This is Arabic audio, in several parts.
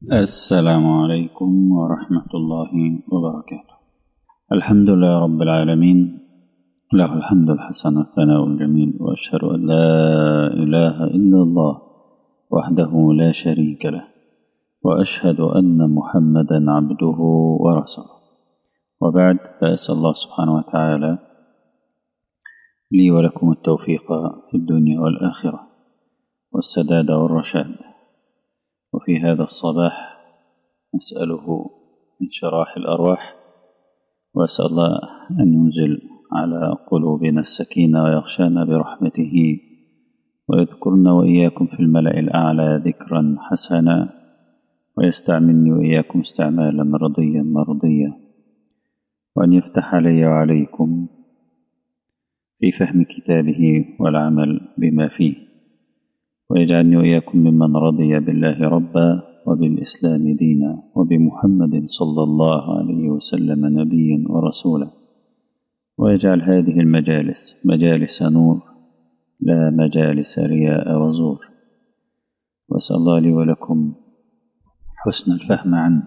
السلام عليكم ورحمة الله وبركاته. الحمد لله رب العالمين، له الحمد الحسن والثناء الجميل، وأشهد أن لا إله إلا الله وحده لا شريك له، وأشهد أن محمدا عبده ورسوله. وبعد، فأسأل الله سبحانه وتعالى لي ولكم التوفيق في الدنيا والآخرة والسداد والرشاد. وفي هذا الصباح نسأله انشراح الأرواح، وأسأل الله أن ينزل على قلوبنا السكينة ويغشانا برحمته، ويذكرنا وإياكم في الملأ الأعلى ذكرا حسنا، ويستعملني وإياكم استعمالا مرضيا مرضيا، وأن يفتح علي وعليكم في فهم كتابه والعمل بما فيه، ويجعلني وإياكم ممن رضي بالله ربا وبالإسلام دينا وبمحمد صلى الله عليه وسلم نبيا ورسولا، ويجعل هذه المجالس مجالس نور لا مجالس رياء وزور. وأسأل الله لي ولكم حسن الفهم عنه،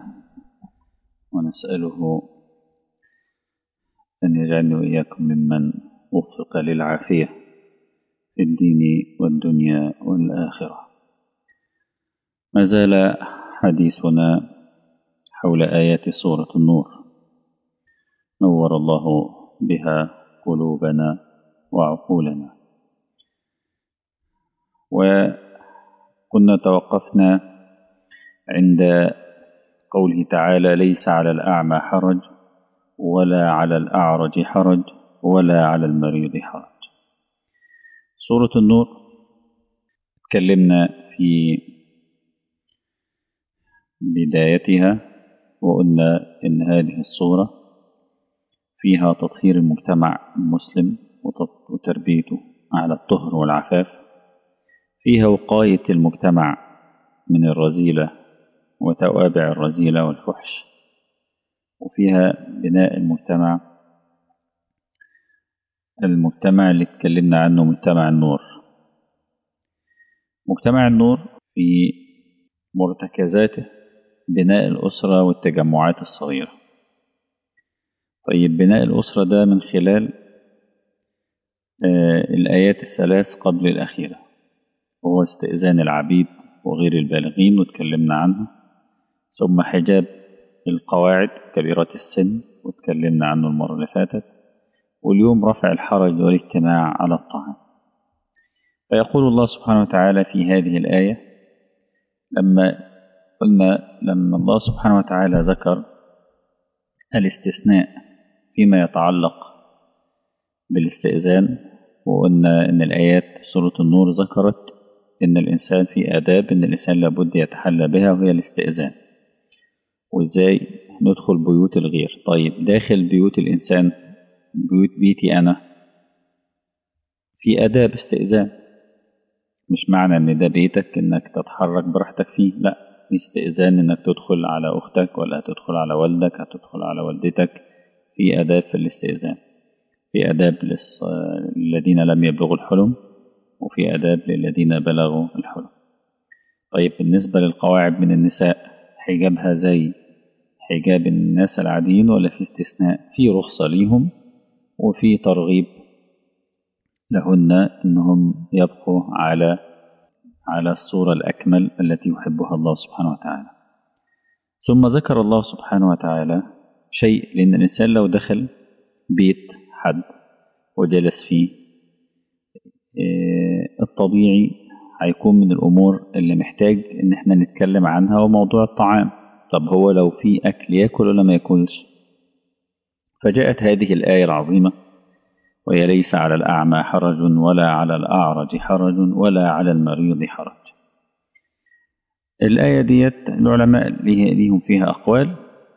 ونسأله أن يجعلني وإياكم ممن وفق للعافية في الدين والدنيا والآخرة. ما زال حديثنا حول آيات سورة النور، نور الله بها قلوبنا وعقولنا. وكنا توقفنا عند قوله تعالى: ليس على الأعمى حرج ولا على الأعرج حرج ولا على المريض حرج. سورة النور تكلمنا في بدايتها وقلنا إن هذه السورة فيها تطهير المجتمع المسلم وتربيته على الطهر والعفاف، فيها وقاية المجتمع من الرذيلة وتوابع الرذيلة والفحش، وفيها بناء المجتمع اللي اتكلمنا عنه، مجتمع النور. مجتمع النور في مرتكزاته بناء الأسرة والتجمعات الصغيرة. طيب، بناء الأسرة ده من خلال الآيات الثلاث قبل الأخيرة، وهو استئذان العبيد وغير البالغين وتكلمنا عنه، ثم حجاب القواعد كبيرات السن وتكلمنا عنه المرة اللي فاتت، واليوم رفع الحرج والاجتماع على الطعام. فيقول الله سبحانه وتعالى في هذه الآية، لما الله سبحانه وتعالى ذكر الاستثناء فيما يتعلق بالاستئذان، وقلنا إن الآيات سورة النور ذكرت إن الإنسان في آداب إن الإنسان لابد يتحلى بها، وهي الاستئذان، وإزاي ندخل بيوت الغير. طيب، داخل بيوت الإنسان، بيتي أنا، في آداب استئذان. مش معنى إن ده بيتك إنك تتحرك براحتك فيه، لا، في استئذان إنك تدخل على أختك، ولا هتدخل على والدك، هتدخل على والدتك. في آداب في الاستئذان، في آداب للذين لم يبلغوا الحلم، وفي آداب للذين بلغوا الحلم. طيب، بالنسبة للقواعد من النساء، حجابها زي حجاب الناس العاديين ولا في استثناء؟ في رخصة ليهم وفي ترغيب لهن أنهم يبقوا على الصورة الأكمل التي يحبها الله سبحانه وتعالى. ثم ذكر الله سبحانه وتعالى شيء، لأن الإنسان لو دخل بيت حد وجلس فيه، الطبيعي هيكون من الأمور اللي محتاج إن احنا نتكلم عنها هو موضوع الطعام. طب هو لو في أكل يأكل ولا ما يأكلش؟ فجاءت هذه الآية العظيمة، وهي: ليس على الأعمى حرج ولا على الأعرج حرج ولا على المريض حرج. الآية ديت العلماء ليهم فيها أقوال،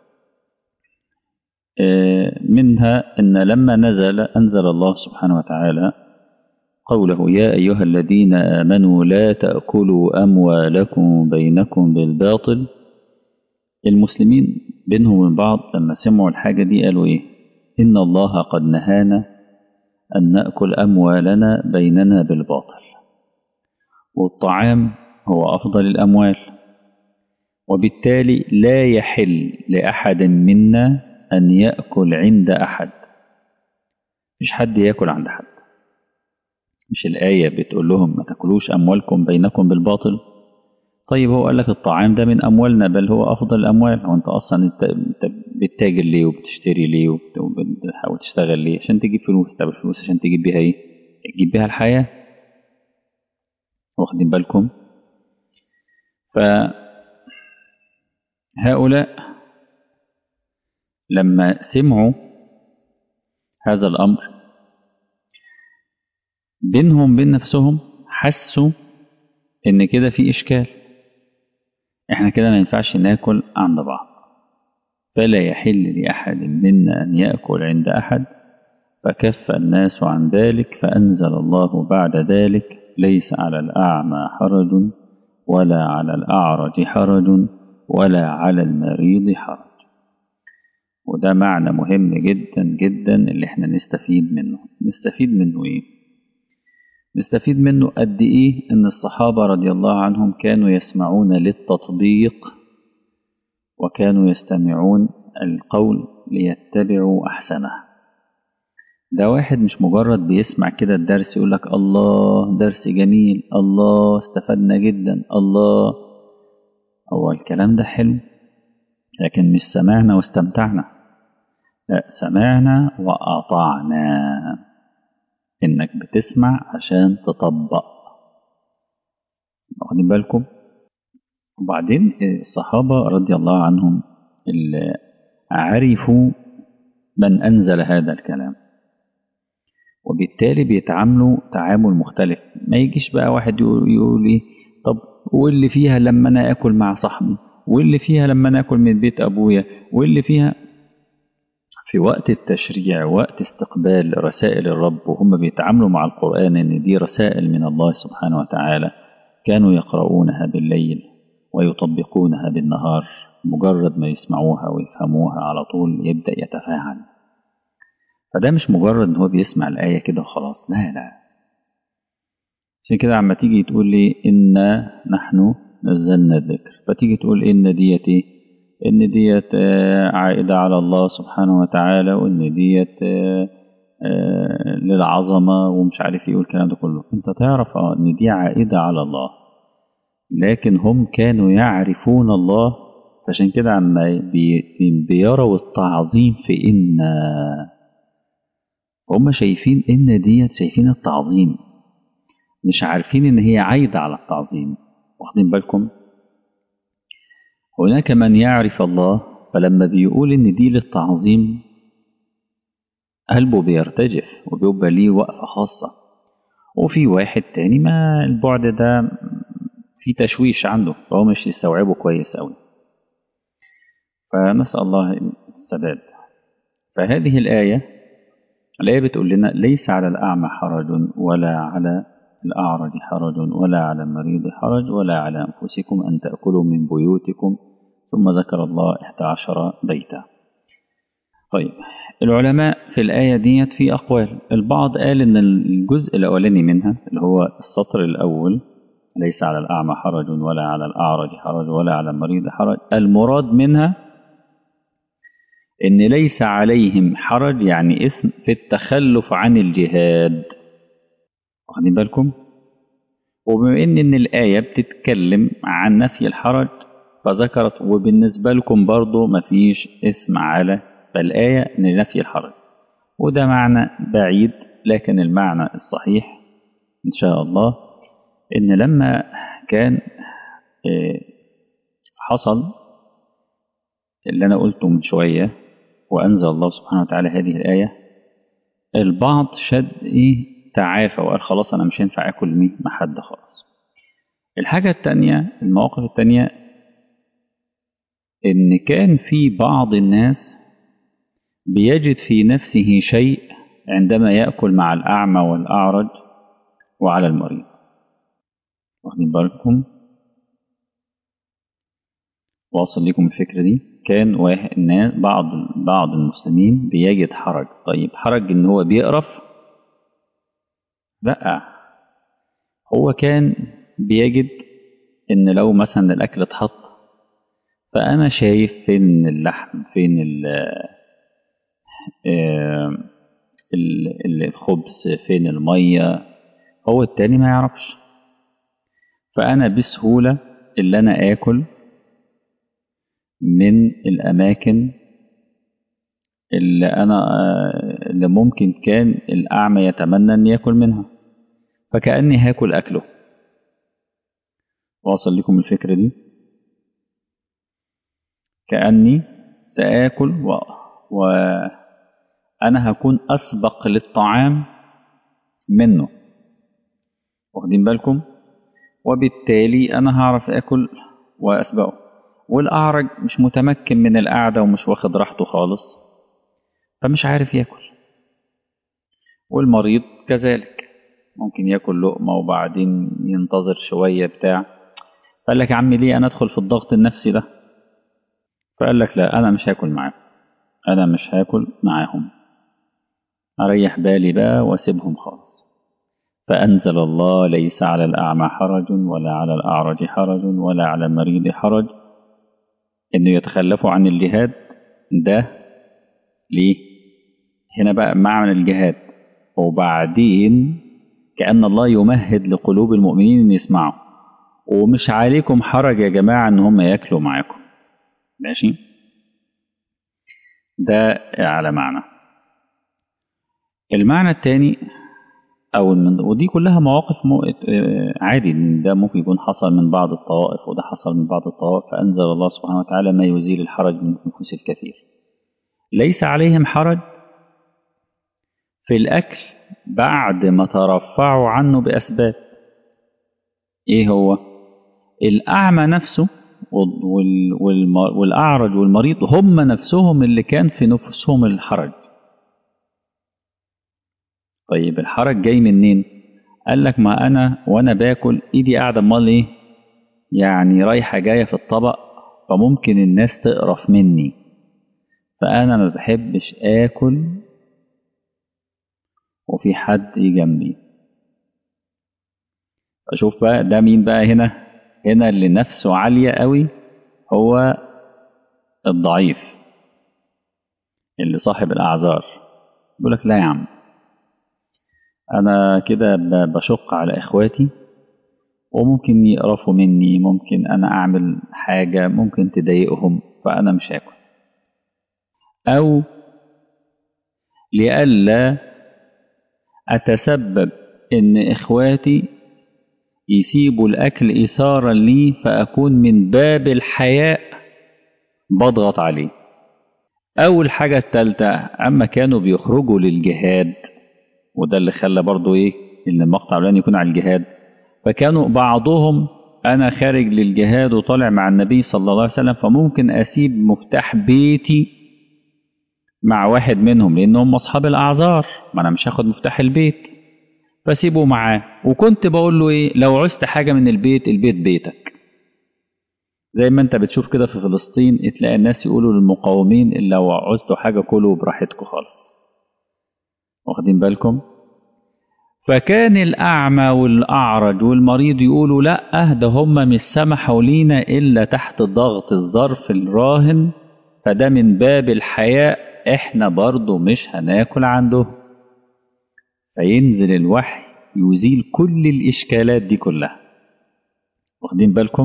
منها أن لما أنزل الله سبحانه وتعالى قوله: يا أيها الذين آمنوا لا تأكلوا أموالكم بينكم بالباطل، المسلمين بينهم وبين بعض لما سمعوا الحاجة دي قالوا إيه؟ إن الله قد نهانا أن نأكل أموالنا بيننا بالباطل، والطعام هو أفضل الأموال، وبالتالي لا يحل لأحد منا أن يأكل عند أحد. مش حد يأكل عند حد. مش الآية بتقول لهم ما تأكلوش أموالكم بينكم بالباطل؟ طيب هو قال لك الطعام ده من أموالنا، بل هو أفضل الأموال. هو أنت أصلا أنت بتتاجر ليه وبتشتري ليه وبتحاول تشتغل ليه؟ عشان تجيب فلوس. طب الفلوس عشان تجيب بيها إيه؟ تجيب بيها الحياة. واخدين بالكم؟ فهؤلاء لما سمعوا هذا الأمر بينهم بين نفسهم حسوا إن كده في إشكال، إحنا كده ما ينفعش ناكل عند بعض. فلا يحل لأحد منا أن يأكل عند أحد، فكف الناس عن ذلك، فأنزل الله بعد ذلك ليس على الأعمى حرج ولا على الأعرج حرج ولا على المريض حرج. وده معنى مهم جدا جدا اللي احنا نستفيد منه. نستفيد منه ايه؟ نستفيد منه قد ايه ان الصحابة رضي الله عنهم كانوا يسمعون للتطبيق، وكانوا يستمعون القول ليتبعوا أحسنه. ده واحد مش مجرد بيسمع كده الدرس يقول لك الله درس جميل، الله استفدنا جدا، الله. هو الكلام ده حلو، لكن مش سمعنا واستمتعنا، لا، سمعنا وأطعنا. إنك بتسمع عشان تطبق. واخدين بالكم؟ وبعدين الصحابة رضي الله عنهم اللي عرفوا من أنزل هذا الكلام، وبالتالي بيتعاملوا تعامل مختلف. ما يجيش بقى واحد يقول إيه، طب واللي فيها لما أنا أكل مع صاحبي، واللي فيها لما أنا أكل من بيت أبويا، واللي فيها. في وقت التشريع، وقت استقبال رسائل الرب وهم بيتعاملوا مع القرآن إن دي رسائل من الله سبحانه وتعالى، كانوا يقرؤونها بالليل ويطبقونها بالنهار. مجرد ما يسمعوها ويفهموها على طول يبدأ يتفاعل. فده مش مجرد ان هو بيسمع الآية كده وخلاص، لا لا. عشان كده عما تيجي تقول لي إنا نحن نزلنا الذكر، فتيجي تقول إن ديت إيه؟ إن ديت عائدة على الله سبحانه وتعالى، وإن ديت للعظمة ومش عارف إيه والكلام ده كله. أنت تعرف إن دي عائدة على الله، لكن هم كانوا يعرفون الله. فعشان كده عما بيروا التعظيم في إن، هم شايفين إن ديت، شايفين التعظيم، مش عارفين إن هي عايدة على التعظيم. واخدين بالكم؟ هناك من يعرف الله، فلما بيقول إن دي للتعظيم قلبه بيرتجف وبيبقى ليه وقفة خاصة. وفي واحد تاني ما البعد ده في تشويش عنده، فهو مش يستوعبه كويس أوي. فنسأل الله السداد. فهذه الآية بتقول لنا ليس على الأعمى حرج ولا على الأعرج حرج ولا على المريض حرج ولا على أنفسكم أن تأكلوا من بيوتكم، ثم ذكر الله 11 بيتا. طيب العلماء في الآية ديت في أقوال. البعض قال إن الجزء الأولاني منها اللي هو السطر الأول، ليس على الأعمى حرج ولا على الأعرج حرج ولا على المريض حرج، المراد منها إن ليس عليهم حرج، يعني إثم في التخلف عن الجهاد. واخدين بالكم؟ وبما إن الآية بتتكلم عن نفي الحرج فذكرت وبالنسبة لكم برضو مفيش إثم على، فالآية لنفي الحرج. وده معنى بعيد، لكن المعنى الصحيح إن شاء الله إن لما كان حصل اللي أنا قلته من شوية وأنزل الله سبحانه وتعالى هذه الآية، البعض شد تعافى وقال خلاص أنا مش هينفع أكل مع حد خلاص. الحاجة التانية، المواقف التانية، إن كان في بعض الناس بيجد في نفسه شيء عندما يأكل مع الأعمى والأعرج وعلى المريض. واخدين بالكم؟ واصل لكم الفكرة دي؟ كان الناس بعض المسلمين بيجد حرج. طيب حرج إن هو بيقرف؟ لأ، هو كان بيجد إن لو مثلا الأكل اتحط فأنا شايف فين اللحم، فين الخبز، فين المية، هو التاني ما يعرفش. فأنا بسهولة اللي أنا آكل من الأماكن اللي ممكن كان الأعمى يتمنى أن يأكل منها، فكأني هاكل أكله. واصل لكم الفكرة دي؟ كأني سآكل وأنا هكون أسبق للطعام منه، واخدين بالكم؟ وبالتالي أنا هعرف أكل وأسبقه. والأعرج مش متمكن من القعدة ومش واخد راحته خالص، فمش عارف يأكل. والمريض كذلك ممكن يأكل لقمة وبعدين ينتظر شوية بتاع، فقال لك يا عمي ليه أنا أدخل في الضغط النفسي ده؟ فقال لك لا، أنا مش هاكل معاهم، أنا مش هاكل معاهم، أريح بالي بقى وأسيبهم خالص. فأنزل الله: ليس على الأعمى حرج ولا على الأعرج حرج ولا على المريض حرج إنه يتخلفوا عن الجهاد. ده ليه؟ هنا بقى معنى الجهاد. وبعدين كأن الله يمهد لقلوب المؤمنين إن يسمعوا، ومش عليكم حرج يا جماعة إن هم يأكلوا معاكم. ماشي؟ ده على معنى. المعنى الثاني ودي كلها مواقف عادي، ده ممكن يكون حصل من بعض الطوائف وده حصل من بعض الطوائف، فأنزل الله سبحانه وتعالى: ما يزيل الحرج من نفوس الكثير. ليس عليهم حرج في الأكل بعد ما ترفعوا عنه بأسباب. إيه هو؟ الأعمى نفسه والأعرج والمريض هم نفسهم اللي كان في نفسهم الحرج. طيب الحرج جاي منين؟ قال لك ما أنا وأنا باكل إيدي قاعدة، أمال إيه؟ يعني رايحة جاية في الطبق، فممكن الناس تقرف مني، فأنا ما بحبش آكل وفي حد جنبي. أشوف بقى ده مين بقى هنا اللي نفسه عالية قوي، هو الضعيف اللي صاحب الأعذار. يقول لك لا يا عم، أنا كده بشق على إخواتي وممكن يقرفوا مني، ممكن أنا أعمل حاجة ممكن تضايقهم، فأنا مش هاكل. أو لئلا أتسبب إن إخواتي يسيبوا الأكل إثارا لي، فأكون من باب الحياء بضغط عليه. أول حاجة التالتة، أما كانوا بيخرجوا للجهاد، وده اللي خلى برضو إيه إن المقطع الأولاني يكون على الجهاد، فكانوا بعضهم أنا خارج للجهاد وطالع مع النبي صلى الله عليه وسلم، فممكن أسيب مفتاح بيتي مع واحد منهم لأنهم أصحاب الأعذار، ما أنا مش هاخد مفتاح البيت، فسيبه معاه. وكنت بقول له إيه، لو عوزت حاجة من البيت بيتك. زي ما أنت بتشوف كده في فلسطين، تلاقي الناس يقولوا للمقاومين إن لو عوزتوا حاجة كلوا براحتكم خالص، واخدين بالكم؟ فكان الأعمى والأعرج والمريض يقولوا لأ، ده هم مش سمحوا لينا إلا تحت ضغط الظرف الراهن، فده من باب الحياء، إحنا برضو مش هناكل عنده. فينزل الوحي يزيل كل الإشكالات دي كلها، واخدين بالكم؟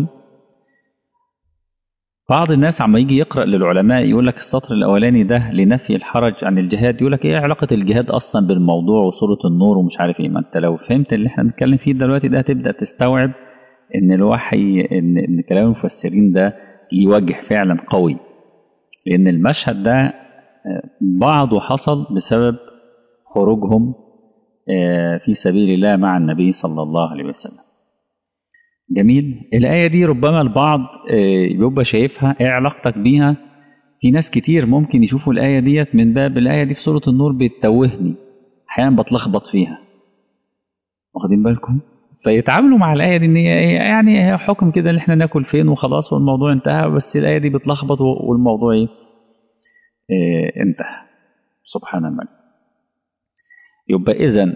بعض الناس عم يجي يقرأ للعلماء يقول لك السطر الأولاني ده لنفي الحرج عن الجهاد، يقول لك إيه علاقة الجهاد أصلا بالموضوع وسورة النور ومش عارف إيه. ما أنت لو فهمت اللي إحنا بنتكلم فيه دلوقتي ده هتبدأ تستوعب إن الوحي إن كلام المفسرين ده ليه وجه فعلا قوي، لأن المشهد ده بعضه حصل بسبب خروجهم في سبيل الله مع النبي صلى الله عليه وسلم. جميل. الآية دي ربما البعض بيبقى شايفها ايه علاقتك بيها. في ناس كتير ممكن يشوفوا الآية ديت من باب الآية دي في سورة النور بتتوهني، أحيانا بتلخبط فيها، واخدين بالكم؟ فيتعاملوا مع الآية دي إن هي يعني هي حكم كده اللي احنا ناكل فين وخلاص والموضوع انتهى، بس الآية دي بتلخبط والموضوع انتهى. سبحان الله. يبقى إذن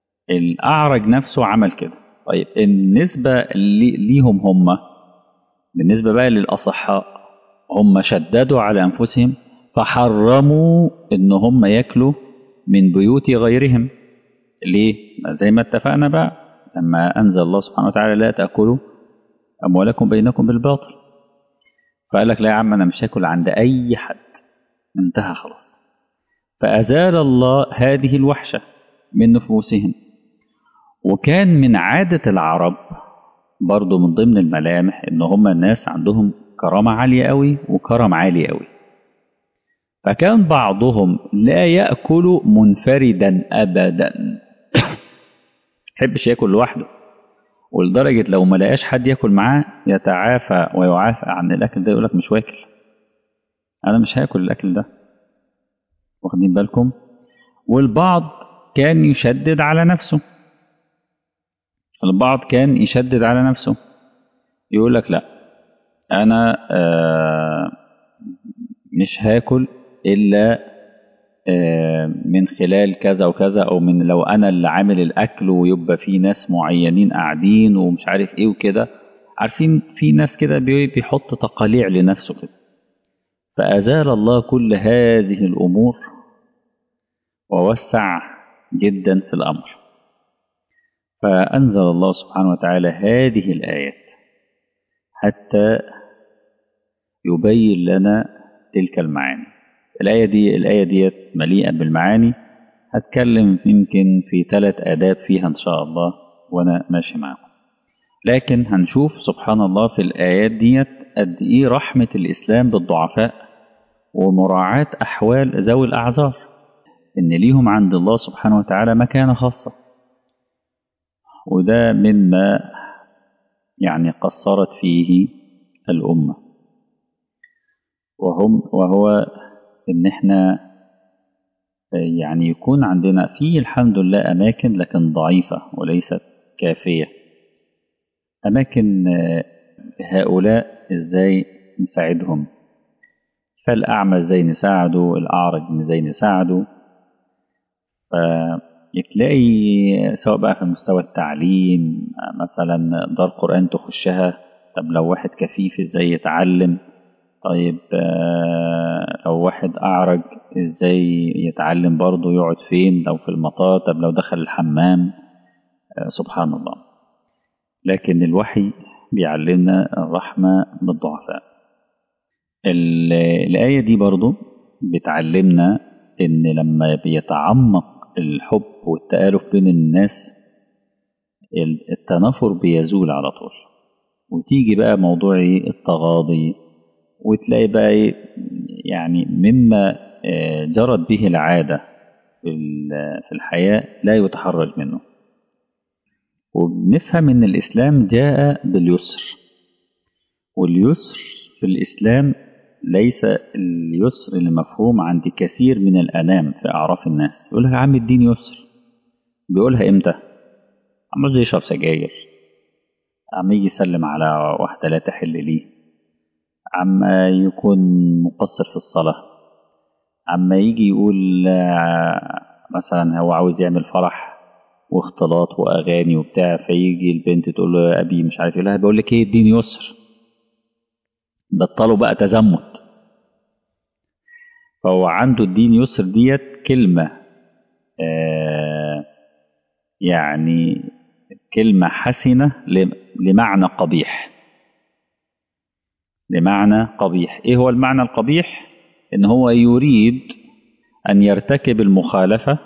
الأعرج نفسه عمل كده. طيب النسبة ليهم هم بالنسبة بقى للأصحاء هم شددوا على أنفسهم فحرموا إن هم يأكلوا من بيوت غيرهم. ليه؟ زي ما اتفقنا بقى لما أنزل الله سبحانه وتعالى لا تأكلوا أموالكم بينكم بالباطل، فقال لك لا يا عم أنا مش هاكل عند أي حد، انتهى خلاص. فأزال الله هذه الوحشة من نفوسهم. وكان من عادة العرب برضو من ضمن الملامح إن هم الناس عندهم كرامة عالية قوي وكرم عالي قوي، فكان بعضهم لا يأكل منفردا أبدا، يحبش ياكل لوحده، ولدرجة لو ما لقاش حد ياكل معاه يتعافى ويعافى عن الأكل ده، يقولك مش واكل، أنا مش هاكل الأكل ده. واخدين بالكم؟ والبعض كان يشدد على نفسه، البعض كان يشدد على نفسه يقولك لا أنا مش هاكل إلا من خلال كذا وكذا، او من لو انا اللي عامل الاكل ويبقى في ناس معينين قاعدين ومش عارف ايه وكده. عارفين في ناس كده بيحط تقاليع لنفسه كده. فازال الله كل هذه الامور ووسع جدا في الامر، فانزل الله سبحانه وتعالى هذه الايات حتى يبين لنا تلك المعاني. الآية دي مليئة بالمعاني، هتكلم يمكن في 3 آداب فيها إن شاء الله وأنا ماشي معكم. لكن هنشوف سبحان الله في الآيات دي قد إيه رحمة الإسلام بالضعفاء ومراعاة أحوال ذوي الأعذار، إن ليهم عند الله سبحانه وتعالى مكانة خاصة. وده مما يعني قصرت فيه الأمة، وهو إن إحنا يعني يكون عندنا فيه الحمد لله أماكن لكن ضعيفة وليست كافية. أماكن هؤلاء إزاي نساعدهم؟ فالأعمى إزاي نساعده؟ الأعرج إزاي نساعده؟ فتلاقي سواء بقى في مستوى التعليم مثلا دار قرآن تخشها، طب لو واحد كفيف إزاي يتعلم؟ طيب لو واحد أعرج إزاي يتعلم برضه؟ يقعد فين؟ لو في المطار؟ طب لو دخل الحمام؟ سبحان الله. لكن الوحي بيعلمنا الرحمة بالضعفاء. الآية دي برضه بتعلمنا إن لما بيتعمق الحب والتآلف بين الناس التنافر بيزول على طول، وتيجي بقى موضوع التغاضي، وتلاقي بقى يعني مما جرت به العادة في الحياة لا يتحرج منه. وبنفهم ان الإسلام جاء باليسر، واليسر في الإسلام ليس اليسر المفهوم عند كثير من الأنام في أعراف الناس. يقول لك يا عم الدين يسر، بيقولها إمتى؟ عم يشرب سجاير، عم يجي يسلم على واحدة لا تحل ليه، عم يكون مقصر في الصلاة، عم يجي يقول مثلا هو عاوز يعمل فرح واختلاط وأغاني وبتاع، فيجي البنت تقول له يا أبي مش عارف، يقول لها بقول لك إيه الدين يسر، بطلوا بقى تزمت. فهو عنده الدين يسر ديت كلمة يعني كلمة حسنة لمعنى قبيح. لمعنى قبيح. ايه هو المعنى القبيح؟ ان هو يريد ان يرتكب المخالفة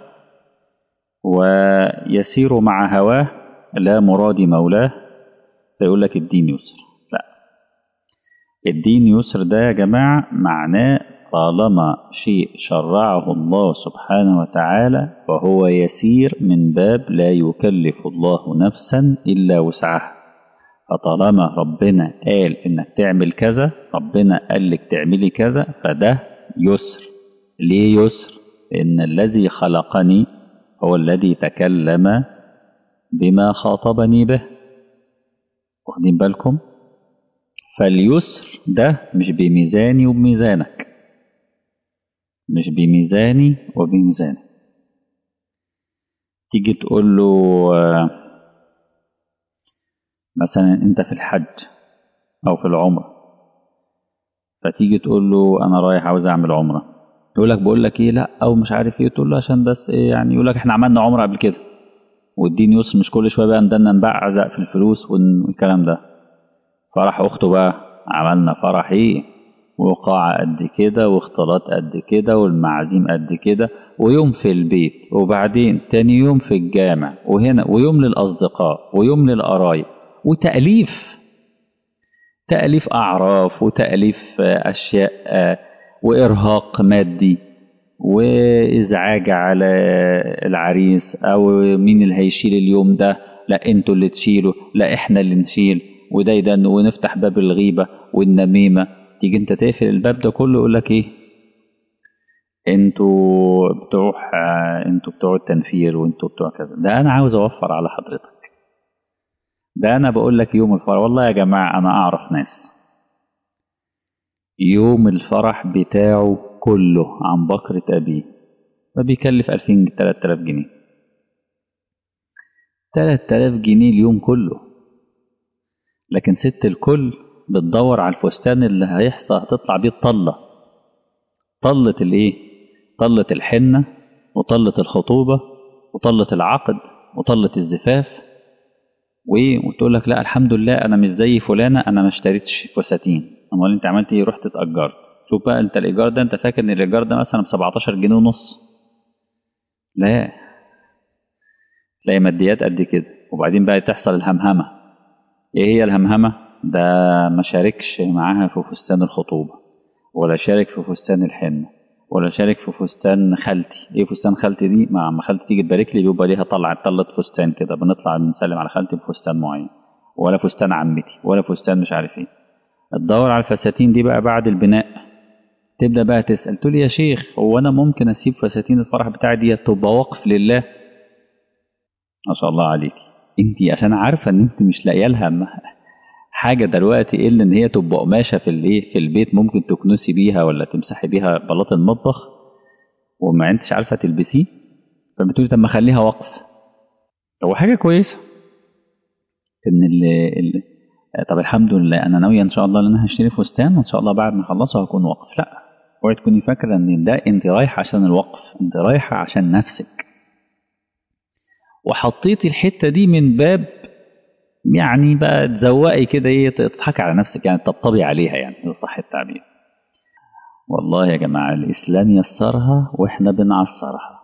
ويسير مع هواه لا مراد مولاه، فيقول لك الدين يسر. لا، الدين يسر ده يا جماعة معناه طالما شيء شرعه الله سبحانه وتعالى فهو يسير من باب لا يكلف الله نفسا إلا وسعها. فطالما ربنا قال إنك تعمل كذا، ربنا قال لك تعملي كذا، فده يسر. ليه يسر؟ لأن الذي خلقني هو الذي تكلم بما خاطبني به. واخدين بالكم؟ فاليسر ده مش بميزاني وبميزانك، مش بميزاني وبميزانك. تيجي تقول له مثلا انت في الحج أو في العمرة، فتيجي تقول له أنا رايح عاوز أعمل عمرة، يقول لك بقول لك إيه لا أو مش عارف إيه، تقول له عشان بس إيه يعني، يقول لك إحنا عملنا عمرة قبل كده والدين يسر، مش كل شوية بقى ندنا نبعزق في الفلوس والكلام ده. فرح أخته بقى، عملنا فرح إيه، وقاعة قد كده واختلاط قد كده والمعازيم قد كده، ويوم في البيت وبعدين تاني يوم في الجامع وهنا، ويوم للأصدقاء ويوم للقرايب، وتأليف، تأليف أعراف وتأليف أشياء، وإرهاق مادي وإزعاج على العريس، أو مين اللي هيشيل اليوم ده، لا انتوا اللي تشيلوا، لا احنا اللي نشيل، وده يدن، ونفتح باب الغيبة والنميمة. تيجي انت تقفل الباب ده كله، يقول لك ايه، انتوا بتوع التنفير وانتوا بتوع كذا. ده انا عاوز اوفر على حضرتك، ده انا بقول لك يوم الفرح، والله يا جماعة انا اعرف ناس يوم الفرح بتاعه كله عن بكرة ابيه ما بيكلف 2000 3000 جنيه، 3000 جنيه اليوم كله. لكن ست الكل بتدور على الفستان اللي هيحصل هتطلع بيه الطلة، طلة الايه، طلة الحنة وطلة الخطوبة وطلة العقد وطلة الزفاف، وتقول لك لا الحمد لله انا مش زي فلانة، انا ما اشتريتش فساتين. امال انت عملت ايه؟ رحت اتأجرت. شوف بقى انت الايجار ده، انت فاكر ان الايجار ده مثلا ب 17 جنيه ونص؟ لا، تلاقي ماديات قد كده. وبعدين بقى تحصل الهمهمة. ايه هي الهمهمة؟ ده ما شاركش معاها في فستان الخطوبة، ولا شارك في فستان الحنة، ولا شارك في فستان خالتي. ايه فستان خالتي دي؟ مع ما خالتي تيجي تبارك لي بيبقى ليها طلة فستان كده، بنطلع نسلم على خالتي بفستان معين، ولا فستان عمتي، ولا فستان مش عارف ايه. تدور على الفساتين دي بقى بعد البناء، تبدأ بقى تسأل، تقول يا شيخ هو انا ممكن اسيب فساتين الفرح بتاعي دي تبقى وقف لله؟ ما شاء الله عليكي، انت عشان عارفة ان انت مش لاقيه لها حاجة دلوقتي إلا إن هي تبقى قماشة في الإيه، في البيت ممكن تكنسي بيها ولا تمسحي بيها بلاط المطبخ، وما أنتش عارفة تلبسيه، فبتقولي طب ما أخليها وقف. هو حاجة كويسة إن طب الحمد لله أنا ناوية إن شاء الله إن أنا هشتري فستان، وإن شاء الله بعد ما أخلصه هكون وقف. لا، اوعي تكوني فاكرة إن ده أنت رايحة عشان الوقف، أنت رايحة عشان نفسك، وحطيتي الحتة دي من باب يعني بقى تزوقي كده، إيه، تضحكي على نفسك يعني، تطبطبي عليها يعني، إذا صح التعبير. والله يا جماعة الإسلام يسرها وإحنا بنعصرها،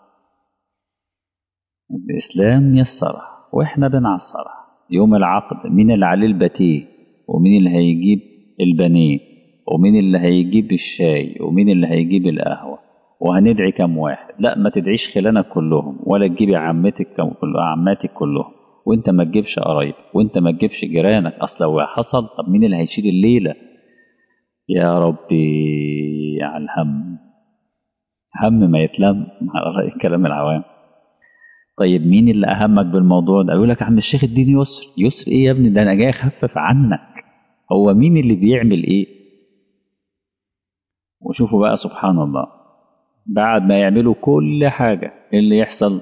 الإسلام يسرها وإحنا بنعصرها. يوم العقد مين اللي عليه الباتيه، ومين اللي هيجيب البانيه، ومين اللي هيجيب الشاي، ومين اللي هيجيب القهوة، وهندعي كم واحد؟ لا ما تدعيش خلانك كلهم، ولا تجيبي عماتك كلهم، وانت ما تجيبش قرايب، وانت ما تجيبش جيرانك، اصل لو حصل طب مين اللي هيشيل الليلة؟ يا ربي على الهم، هم ما يتلم على رأي كلام العوام. طيب مين اللي أهمك بالموضوع ده؟ يقول لك يا عم الشيخ الدين يسر. يسر إيه يا ابني؟ ده أنا جاي أخفف عنك. هو مين اللي بيعمل إيه؟ وشوفوا بقى سبحان الله، بعد ما يعملوا كل حاجة إيه اللي يحصل؟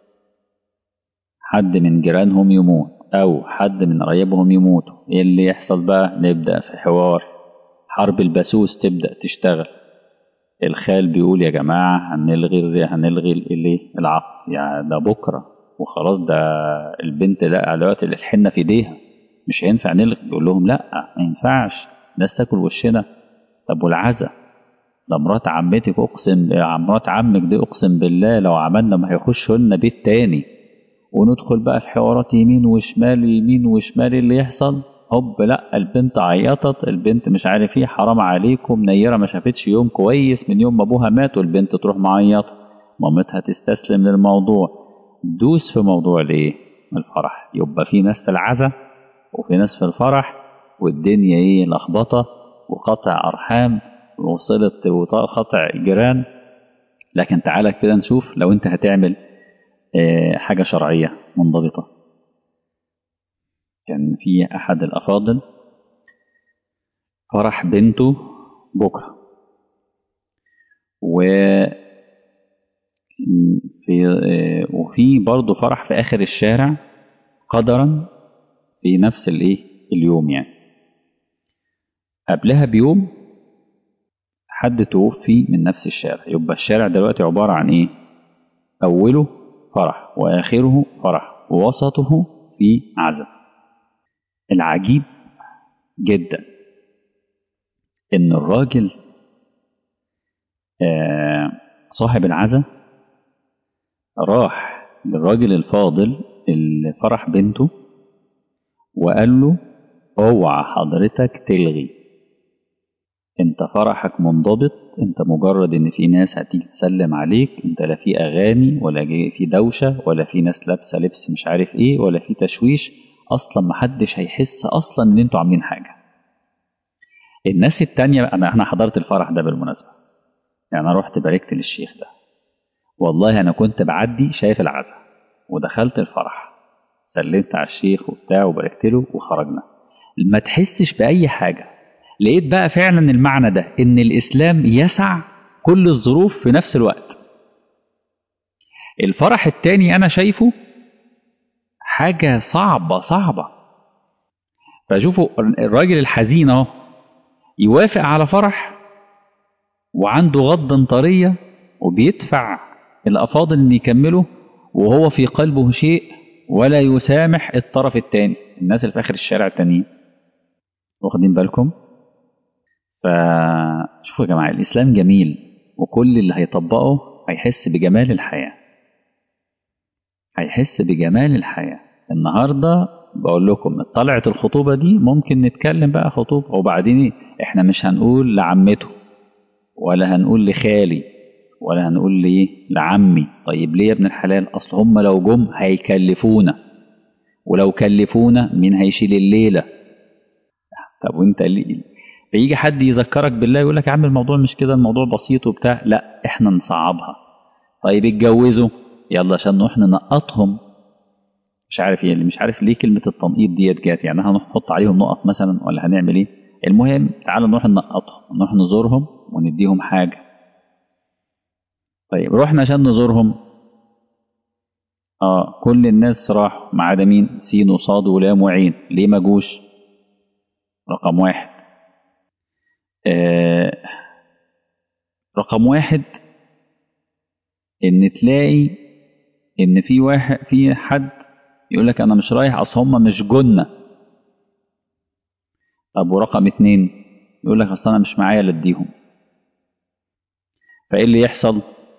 حد من جيرانهم يموت أو حد من قرايبهم يموتوا. إيه اللي يحصل بقى؟ نبدأ في حوار، حرب البسوس تبدأ تشتغل. الخال بيقول يا جماعة هنلغي العقد يعني ده بكرة وخلاص، ده البنت لا دلوقتي الحنة في ايديها، مش هينفع نلغي. يقول لهم لا ما ينفعش، الناس تاكل وشنا. طب والعزا؟ ده مرات عمتك مرات عمك دي اقسم بالله لو عملنا ما هيخشوا لنا بيت تاني، وندخل بقى في حوارات يمين وشمال يمين وشمال. اللي يحصل هوب، لا البنت عيطت، البنت مش عارف ايه، حرام عليكم، نيرة ما شافتش يوم كويس من يوم ما ابوها مات، والبنت تروح معيطة، مامتها تستسلم للموضوع. دوس في موضوع الايه، الفرح، يبقى في ناس في العزا وفي ناس في الفرح، والدنيا ايه لخبطة، وقطع ارحام وصلت وقطع جيران. لكن تعالى كده نشوف لو انت هتعمل حاجة شرعية منضبطة. كان في أحد الأفاضل فرح بنته بكرة، وفي برضه فرح في آخر الشارع قدرا في نفس اليوم يعني. قبلها بيوم حد توفي من نفس الشارع، يبقى الشارع دلوقتي عبارة عن ايه؟ اوله فرح واخره فرح ووسطه في عزا. العجيب جدا ان الراجل صاحب العزا راح للراجل الفاضل اللي فرح بنته وقال له اوعى حضرتك تلغي، انت فرحك منضبط، انت مجرد ان في ناس هتيجي تسلم عليك، انت لا في اغاني ولا في دوشة ولا في ناس لابسة لبس مش عارف ايه ولا في تشويش، اصلا محدش هيحس اصلا ان انتوا عاملين حاجة. الناس التانية، انا حضرت الفرح ده بالمناسبة، يعني انا رحت باركت للشيخ ده، والله انا كنت بعدي شايف العزا ودخلت الفرح سلمت على الشيخ وبتاع وباركت له وخرجنا، ما تحسش بأي حاجة. لقيت بقى فعلا المعنى ده، ان الاسلام يسع كل الظروف في نفس الوقت. الفرح التاني انا شايفه حاجة صعبة صعبة. فشوفوا الراجل الحزين اهو يوافق على فرح وعنده غضا طرية وبيدفع الافاضل ان يكملوا وهو في قلبه شيء ولا يسامح الطرف التاني، الناس اللي في اخر الشارع التانيين. واخدين بالكم؟ فشوفوا يا جماعة الإسلام جميل، وكل اللي هيطبقه هيحس بجمال الحياة، هيحس بجمال الحياة. النهاردة بقول لكم طلعة الخطوبة دي ممكن نتكلم بقى خطوبة، وبعدين احنا مش هنقول لعمته ولا هنقول لخالي ولا هنقول ليه لعمي. طيب ليه يا ابن الحلال؟ أصل هم لو جم هيكلفونا، ولو كلفونا مين هيشيل الليلة؟ طب وانت ليه؟ فيجي حد يذكرك بالله يقول لك يا عم الموضوع مش كده، الموضوع بسيط وبتاع، لا احنا نصعبها. طيب اتجوزوا، يلا عشان نروح ننقطهم. مش عارف ايه اللي مش عارف ليه كلمة التنقيط ديت جات، يعني هنحط عليهم نقط مثلا ولا هنعمل ايه؟ المهم تعالوا نروح ننقطهم، نروح نزورهم ونديهم حاجة. طيب رحنا عشان نزورهم، كل الناس راحوا ما عدا مين؟ سين وصاد ولام وعين. ليه ما جوش؟ رقم واحد، آه رقم واحد ان تلاقي ان في حد يقول لك انا مش رايح اصل هم مش جنة. طب ورقم اتنين يقول لك اصل انا مش معايا اللي اديهم. فايه اللي يحصل؟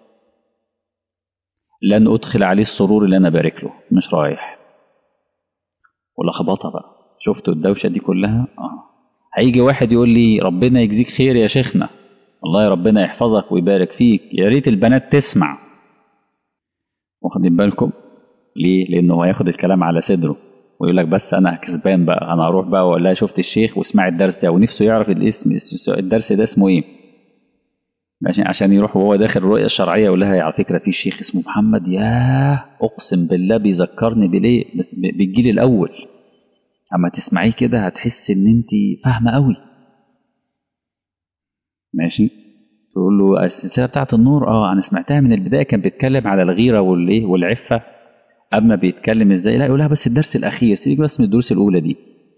لن ادخل عليه السرور اللي انا بارك له، مش رايح. ولخبطه بقى. شفتوا الدوشه دي كلها؟ هيجي واحد يقول لي ربنا يجزيك خير يا شيخنا، والله ربنا يحفظك ويبارك فيك، يا ريت البنات تسمع. واخدين بالكم؟ ليه؟ لانه هياخد الكلام على صدره ويقول لك بس انا كسبان بقى، انا هروح بقى ولا شفت الشيخ واسمع الدرس ده، ونفسه يعرف الاسم الدرس ده اسمه ايه، عشان يروح وهو داخل الرؤية الشرعية يقول لها على فكرة في شيخ اسمه محمد، ياه اقسم بالله بيذكرني بليه بالجيل الاول، اما تسمعيه كده هتحس ان انت فاهمة قوي. ماشي. تقول له السلسلة بتاعت النور، انا سمعتها من البداية، كان بيتكلم على الغيرة والايه والعفة. اما بيتكلم ازاي؟ لا يقول لها بس الدرس الاخير، سيبك بس من الدروس الاولى دي.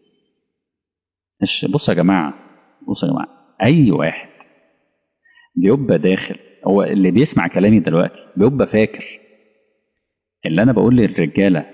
بصوا يا جماعة، بصوا يا جماعة، اي واحد بيبقى داخل، هو اللي بيسمع كلامي دلوقتي بيبقى فاكر اللي انا بقول للرجاله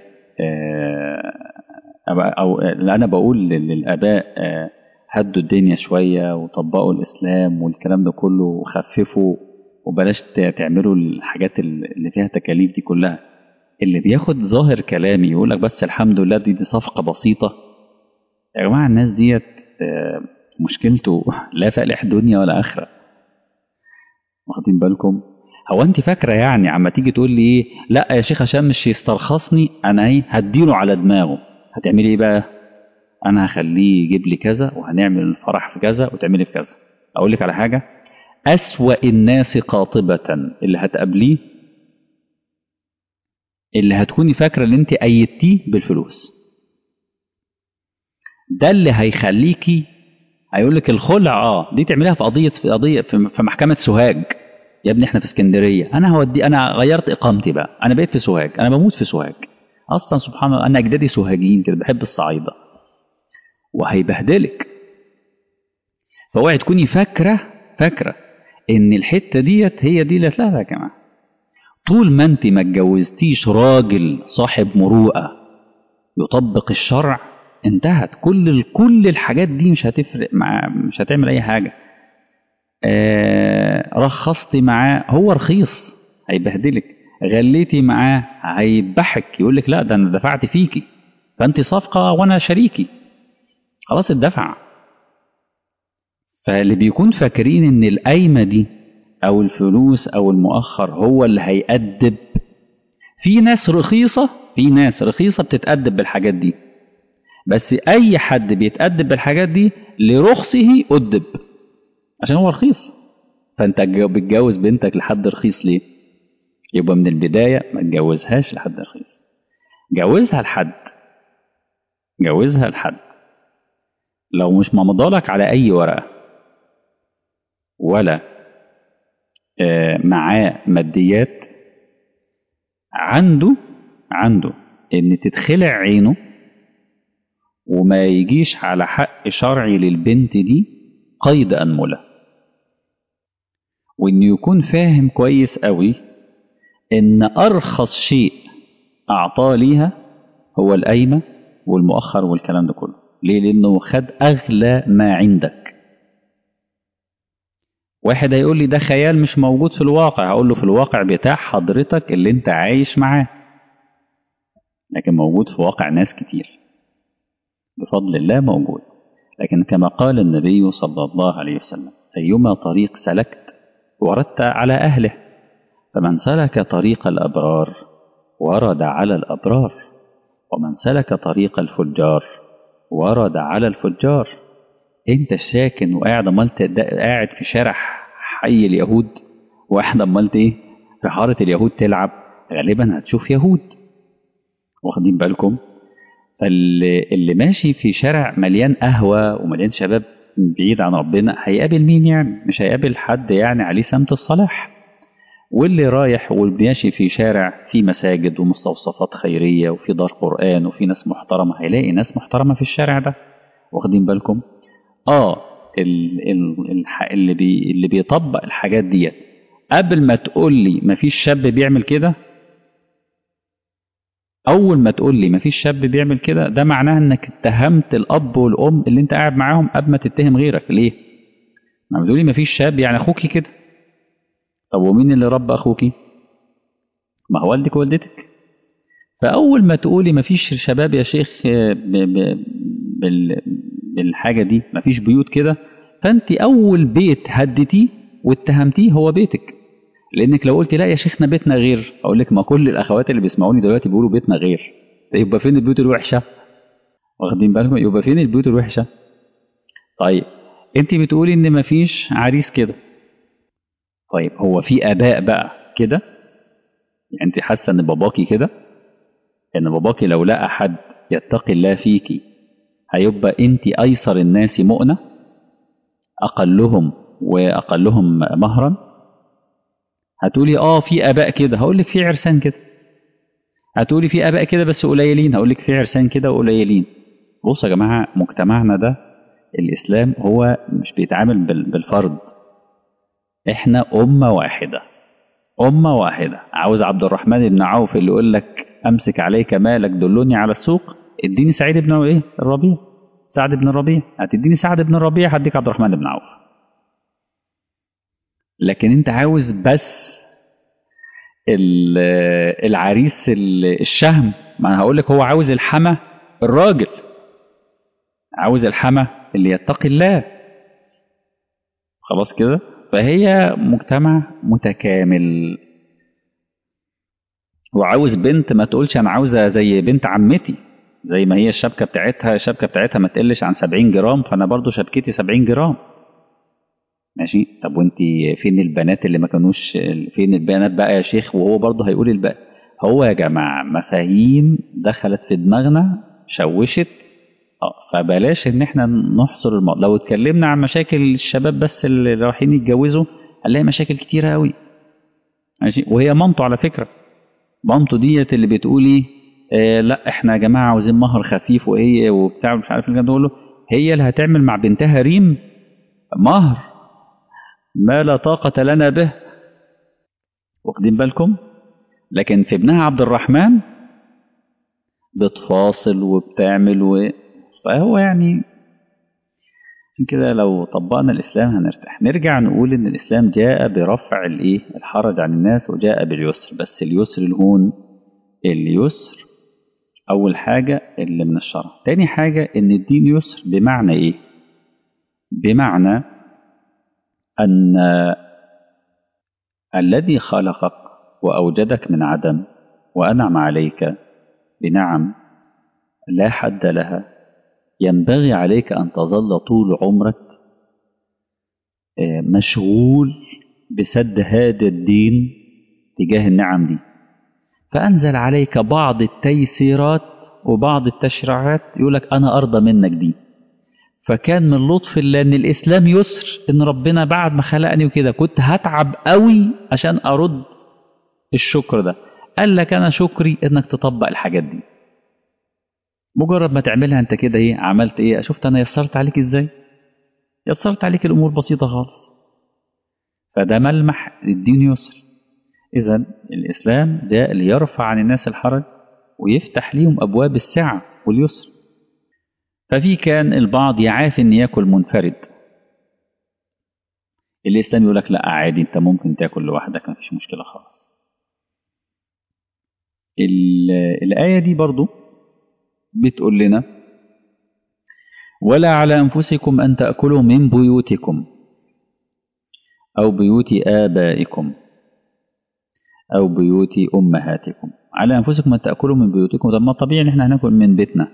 او اللي انا بقول للاباء هدوا الدنيا شويه وطبقوا الاسلام والكلام ده كله وخففوا وبلاش تعملوا الحاجات اللي فيها تكاليف دي كلها. اللي بياخد ظاهر كلامي يقول لك بس الحمد لله دي صفقه بسيطه. يا جماعه الناس ديت مشكلته لا فالح دنيا ولا اخره. واخدين بالكم؟ هو انت فاكره يعني عما تيجي تقول لي ايه؟ لا يا شيخ عشان مش يسترخصني انا ايه هديله على دماغه. هتعملي ايه بقى؟ انا هخليه يجيب لي كذا وهنعمل الفرح في كذا وتعملي في كذا. اقول لك على حاجه، اسوأ الناس قاطبه اللي هتقابليه اللي هتكوني فاكره ان انت ايدتيه بالفلوس. ده اللي هيخليكي هيقول لك الخلع دي تعمليها في محكمه سوهاج. يا ابني احنا في اسكندريه، انا غيرت اقامتي بقى، انا بقيت في سوهاج، انا بموت في سوهاج اصلا، سبحان الله انا اجدادي سوهاجيين كده، بحب الصعايده. وهيبهدلك. فاوعي تكوني فاكره ان الحته ديت هي دي اللي لا يا جماعه. طول ما انت ما اتجوزتيش راجل صاحب مروءه يطبق الشرع، انتهت. كل الحاجات دي مش هتفرق مش هتعمل اي حاجه. رخصتي معاه هو رخيص هيبهدلك، غليتي معاه هيذبحك، يقول لك لا ده انا دفعت فيكي فانت صفقه وانا شريكي، خلاص الدفع. فاللي بيكون فاكرين ان القايمه دي او الفلوس او المؤخر هو اللي هيأدب، في ناس رخيصه بتتأدب بالحاجات دي، بس اي حد بيتأدب بالحاجات دي لرخصه أدب عشان هو رخيص. فانت بتجوز بنتك لحد رخيص ليه؟ يبقى من البدايه ما تجوزهاش لحد رخيص، جوزها لحد لو مش ممضالك على اي ورقه ولا معاه ماديات، عنده ان تتخلع عينه وما يجيش على حق شرعي للبنت دي قيد أنملة، وإنه يكون فاهم كويس قوي إن أرخص شيء أعطاه ليها هو القايمة والمؤخر والكلام ده كله. ليه؟ لأنه خد أغلى ما عندك. واحد هيقول لي ده خيال مش موجود في الواقع، هقول له في الواقع بتاع حضرتك اللي انت عايش معاه، لكن موجود في واقع ناس كتير بفضل الله موجود. لكن كما قال النبي صلى الله عليه وسلم: أيما طريق سلكت وردت على أهله، فمن سلك طريق الأبرار ورد على الأبرار، ومن سلك طريق الفجار ورد على الفجار. انت ساكن وقاعد قاعد في شارع حي اليهود، واحد امالت ايه في حارة اليهود تلعب، غالبا هتشوف يهود، واخدين بالكم؟ فاللي ماشي في شارع مليان قهوة ومليان شباب بعيد عن ربنا هيقابل مين يعني؟ مش هيقابل حد يعني عليه سمت الصلاح. واللي رايح والماشي في شارع في مساجد ومستوصفات خيرية وفي دار قرآن وفي ناس محترمة هيلاقي ناس محترمة في الشارع ده، واخدين بالكم؟ اللي بيطبق الحاجات ديت قبل ما تقول لي مفيش شاب بيعمل كده، اول ما تقول لي مفيش شاب بيعمل كده ده معناه انك اتهمت الاب والام اللي انت قاعد معاهم قبل ما تتهم غيرك. ليه؟ ما بتقول لي مفيش شاب يعني اخوكي كده. طب ومين اللي ربى اخوكي؟ ما هو والدك ووالدتك. فاول ما تقولي مفيش شباب يا شيخ بالحاجه دي، مفيش بيوت كده، فانت اول بيت هدتيه واتهمتيه هو بيتك. لانك لو قلت لا يا شيخنا بيتنا غير، اقول لك ما كل الاخوات اللي بيسمعوني دلوقتي بيقولوا بيتنا غير، يبقى فين البيوت الوحشه؟ واخدين بالكم؟ يبقى فين البيوت الوحشه؟ طيب انت بتقولي ان مفيش عريس كده، طيب هو في اباء بقى كده؟ يعني انت حاسه ان باباكي كده؟ ان باباكي لو لقى حد يتقي الله فيكي هيبقى انت ايسر الناس مؤنه، اقلهم مهرا؟ هتقولي في اباء كده، هقول لك في عرسان كده. هتقولي في اباء كده بس قليلين، هقول لك في عرسان كده وقليلين. بصوا يا جماعه، مجتمعنا ده الاسلام هو مش بيتعامل بالفرد، احنا امه واحده. عاوز عبد الرحمن بن عوف اللي يقول لك امسك عليك مالك دلني على السوق، اديني سعيد بن الربيع، سعد بن الربيع. هتديني سعد بن الربيع هديك عبد الرحمن بن عوف. لكن انت عاوز بس العريس الشهم، ما انا هقول لك هو عاوز الحما الراجل، عاوز الحما اللي يتقي الله. خلاص كده؟ فهي مجتمع متكامل. وعاوز بنت ما تقولش انا عاوزه زي بنت عمتي، زي ما هي الشبكه بتاعتها ما تقلش عن 70 جرام، فانا برضو شبكتي 70 جرام. ماشي؟ طب وانت فين البنات اللي ما كانوش؟ فين البنات بقى يا شيخ؟ وهو برضه هيقول الباقي. هو يا جماعه مفاهيم دخلت في دماغنا شوشت. فبلاش ان احنا نحصر لو اتكلمنا عن مشاكل الشباب بس اللي رايحين يتجوزوا هنلاقي مشاكل كتيره قوي. ماشي؟ وهي مامته على فكره، مامته ديت اللي بتقولي لا احنا يا جماعه عاوزين مهر خفيف وهي وبتاع مش عارف الكلام ده كله، هي اللي هتعمل مع بنتها ريم مهر ما لا طاقة لنا به، واخدين بالكم؟ لكن في ابنها عبد الرحمن بتفاصل وبتعمل فهو يعني عشان كده لو طبقنا الإسلام هنرتاح. نرجع نقول إن الإسلام جاء برفع الحرج عن الناس، وجاء باليسر، بس اليسر الهون. اليسر أول حاجة اللي من الشرع. تاني حاجة إن الدين يسر بمعنى إيه؟ بمعنى أن الذي خلقك وأوجدك من عدم وأنعم عليك بنعم لا حد لها، ينبغي عليك أن تظل طول عمرك مشغول بسد هذا الدين تجاه النعم دي. فأنزل عليك بعض التيسيرات وبعض التشريعات يقولك أنا أرضى منك دي. فكان من لطف الله ان الاسلام يسر، ان ربنا بعد ما خلقني وكده كنت هتعب قوي عشان ارد الشكر ده، قال لك انا شكري انك تطبق الحاجات دي. مجرد ما تعملها انت كده عملت شفت انا يسرت عليك ازاي؟ يسرت عليك الامور بسيطة خالص. فده ملمح الدين يسر. اذا الاسلام جاء ليرفع عن الناس الحرج ويفتح ليهم ابواب السعة واليسر. ففي كان البعض يعافي ان ياكل منفرد، الإسلام يقول لك لا عادي، أنت ممكن تاكل لوحدك، ما فيش مشكلة خالص. الآية دي برضو بتقول لنا ولا على أنفسكم أن تأكلوا من بيوتكم أو بيوت آبائكم أو بيوت أمهاتكم. على أنفسكم أن تأكلوا من بيوتكم، طب ما طبيعي إن إحنا هناكل من بيتنا.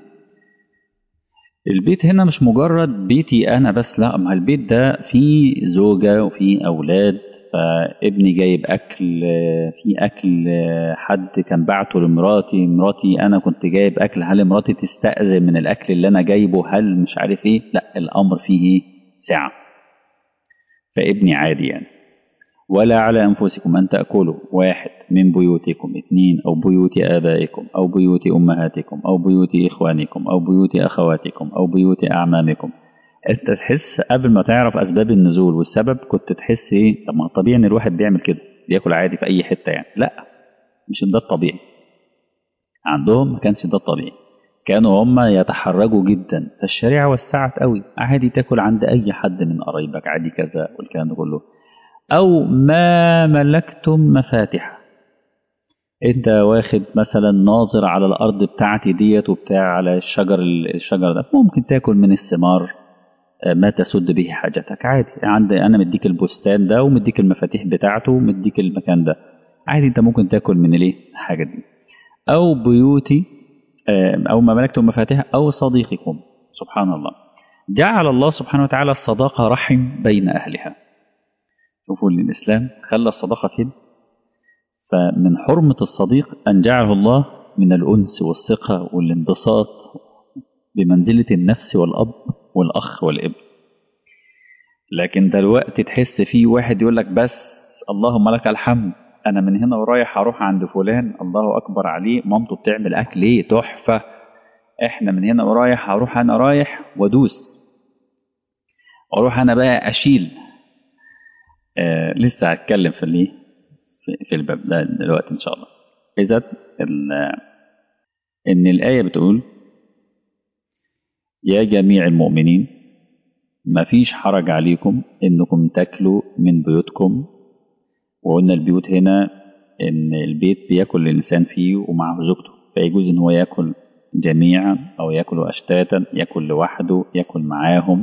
البيت هنا مش مجرد بيتي أنا بس، لا، ما البيت ده فيه زوجة وفيه أولاد، فابني جايب أكل، في أكل حد كان بعته مراتي أنا كنت جايب أكل، هل مراتي تستأذن من الأكل اللي أنا جايبه؟ هل مش عارف لا، الأمر فيه سعة. فابني عادي يعني. ولا على أنفسكم أن تأكلوا واحد من بيوتكم، اثنين أو بيوت آبائكم أو بيوت أمهاتكم أو بيوت إخوانكم أو بيوت أخواتكم أو بيوت أعمامكم. أنت تحس قبل ما تعرف أسباب النزول والسبب كنت تحس طب ما طبيعي إن الواحد بيعمل كده، بياكل عادي في أي حتة يعني. لا، مش ده الطبيعي عندهم، ما كانش ده الطبيعي. كانوا هم يتحرجوا جدا، فالشريعة وسعت قوي، عادي تاكل عند أي حد من قرايبك عادي كذا والكلام ده كله. أو ما ملكتم مفاتحه، انت واخد مثلا ناظر على الارض بتاعتي ديت وبتاع على الشجر ده، ممكن تاكل من الثمار ما تسد به حاجتك عادي. عندي انا مديك البستان ده ومديك المفاتيح بتاعته ومديك المكان ده، عادي انت ممكن تاكل من الحاجه دي. او بيوتي او ما ملكتم مفاتيح او صديقكم. سبحان الله، جعل الله سبحانه وتعالى الصداقه رحم بين اهلها. شوفوا الاسلام خلى الصداقه فين. فمن حرمة الصديق أن جعله الله من الأنس والثقة والانبساط بمنزلة النفس والأب والأخ والابن. لكن دلوقتي تحس فيه واحد يقول لك بس اللهم لك الحمد، أنا من هنا ورايح هروح عند فلان، الله أكبر عليه، مامته بتعمل أكل تحفة، إحنا من هنا ورايح هروح، أنا رايح ودوس، أروح أنا بقى أشيل. لسه هتكلم في الباب ده دلوقتي إن شاء الله. إذا إن الآية بتقول يا جميع المؤمنين ما فيش حرج عليكم إنكم تاكلوا من بيوتكم. وقلنا البيوت هنا إن البيت بياكل الإنسان فيه ومعه زوجته، فيجوز إن هو ياكل جميعا أو ياكل أشتاتا، ياكل لوحده، ياكل معاهم.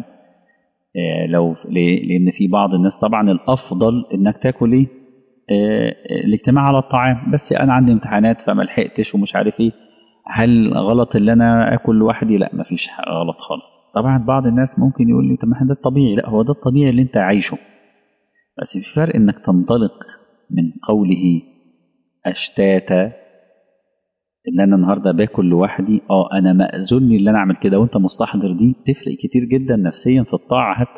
لأن في بعض الناس طبعا الأفضل إنك تاكل الاجتماع على الطعام، بس أنا عندي امتحانات فما لحقتش ومش عارف هل غلط اللي أنا أكل لوحدي؟ لا، مفيش غلط خالص. طبعا بعض الناس ممكن يقول لي طب ما ده الطبيعي. لا، هو ده الطبيعي اللي أنت عايشه، بس في فرق إنك تنطلق من قوله أشتاتا، إن أنا النهاردة باكل لوحدي، أنا مأذون لي اللي أنا أعمل كده وأنت مستحضر، دي تفرق كتير جدا نفسيا في الطاعة حتى.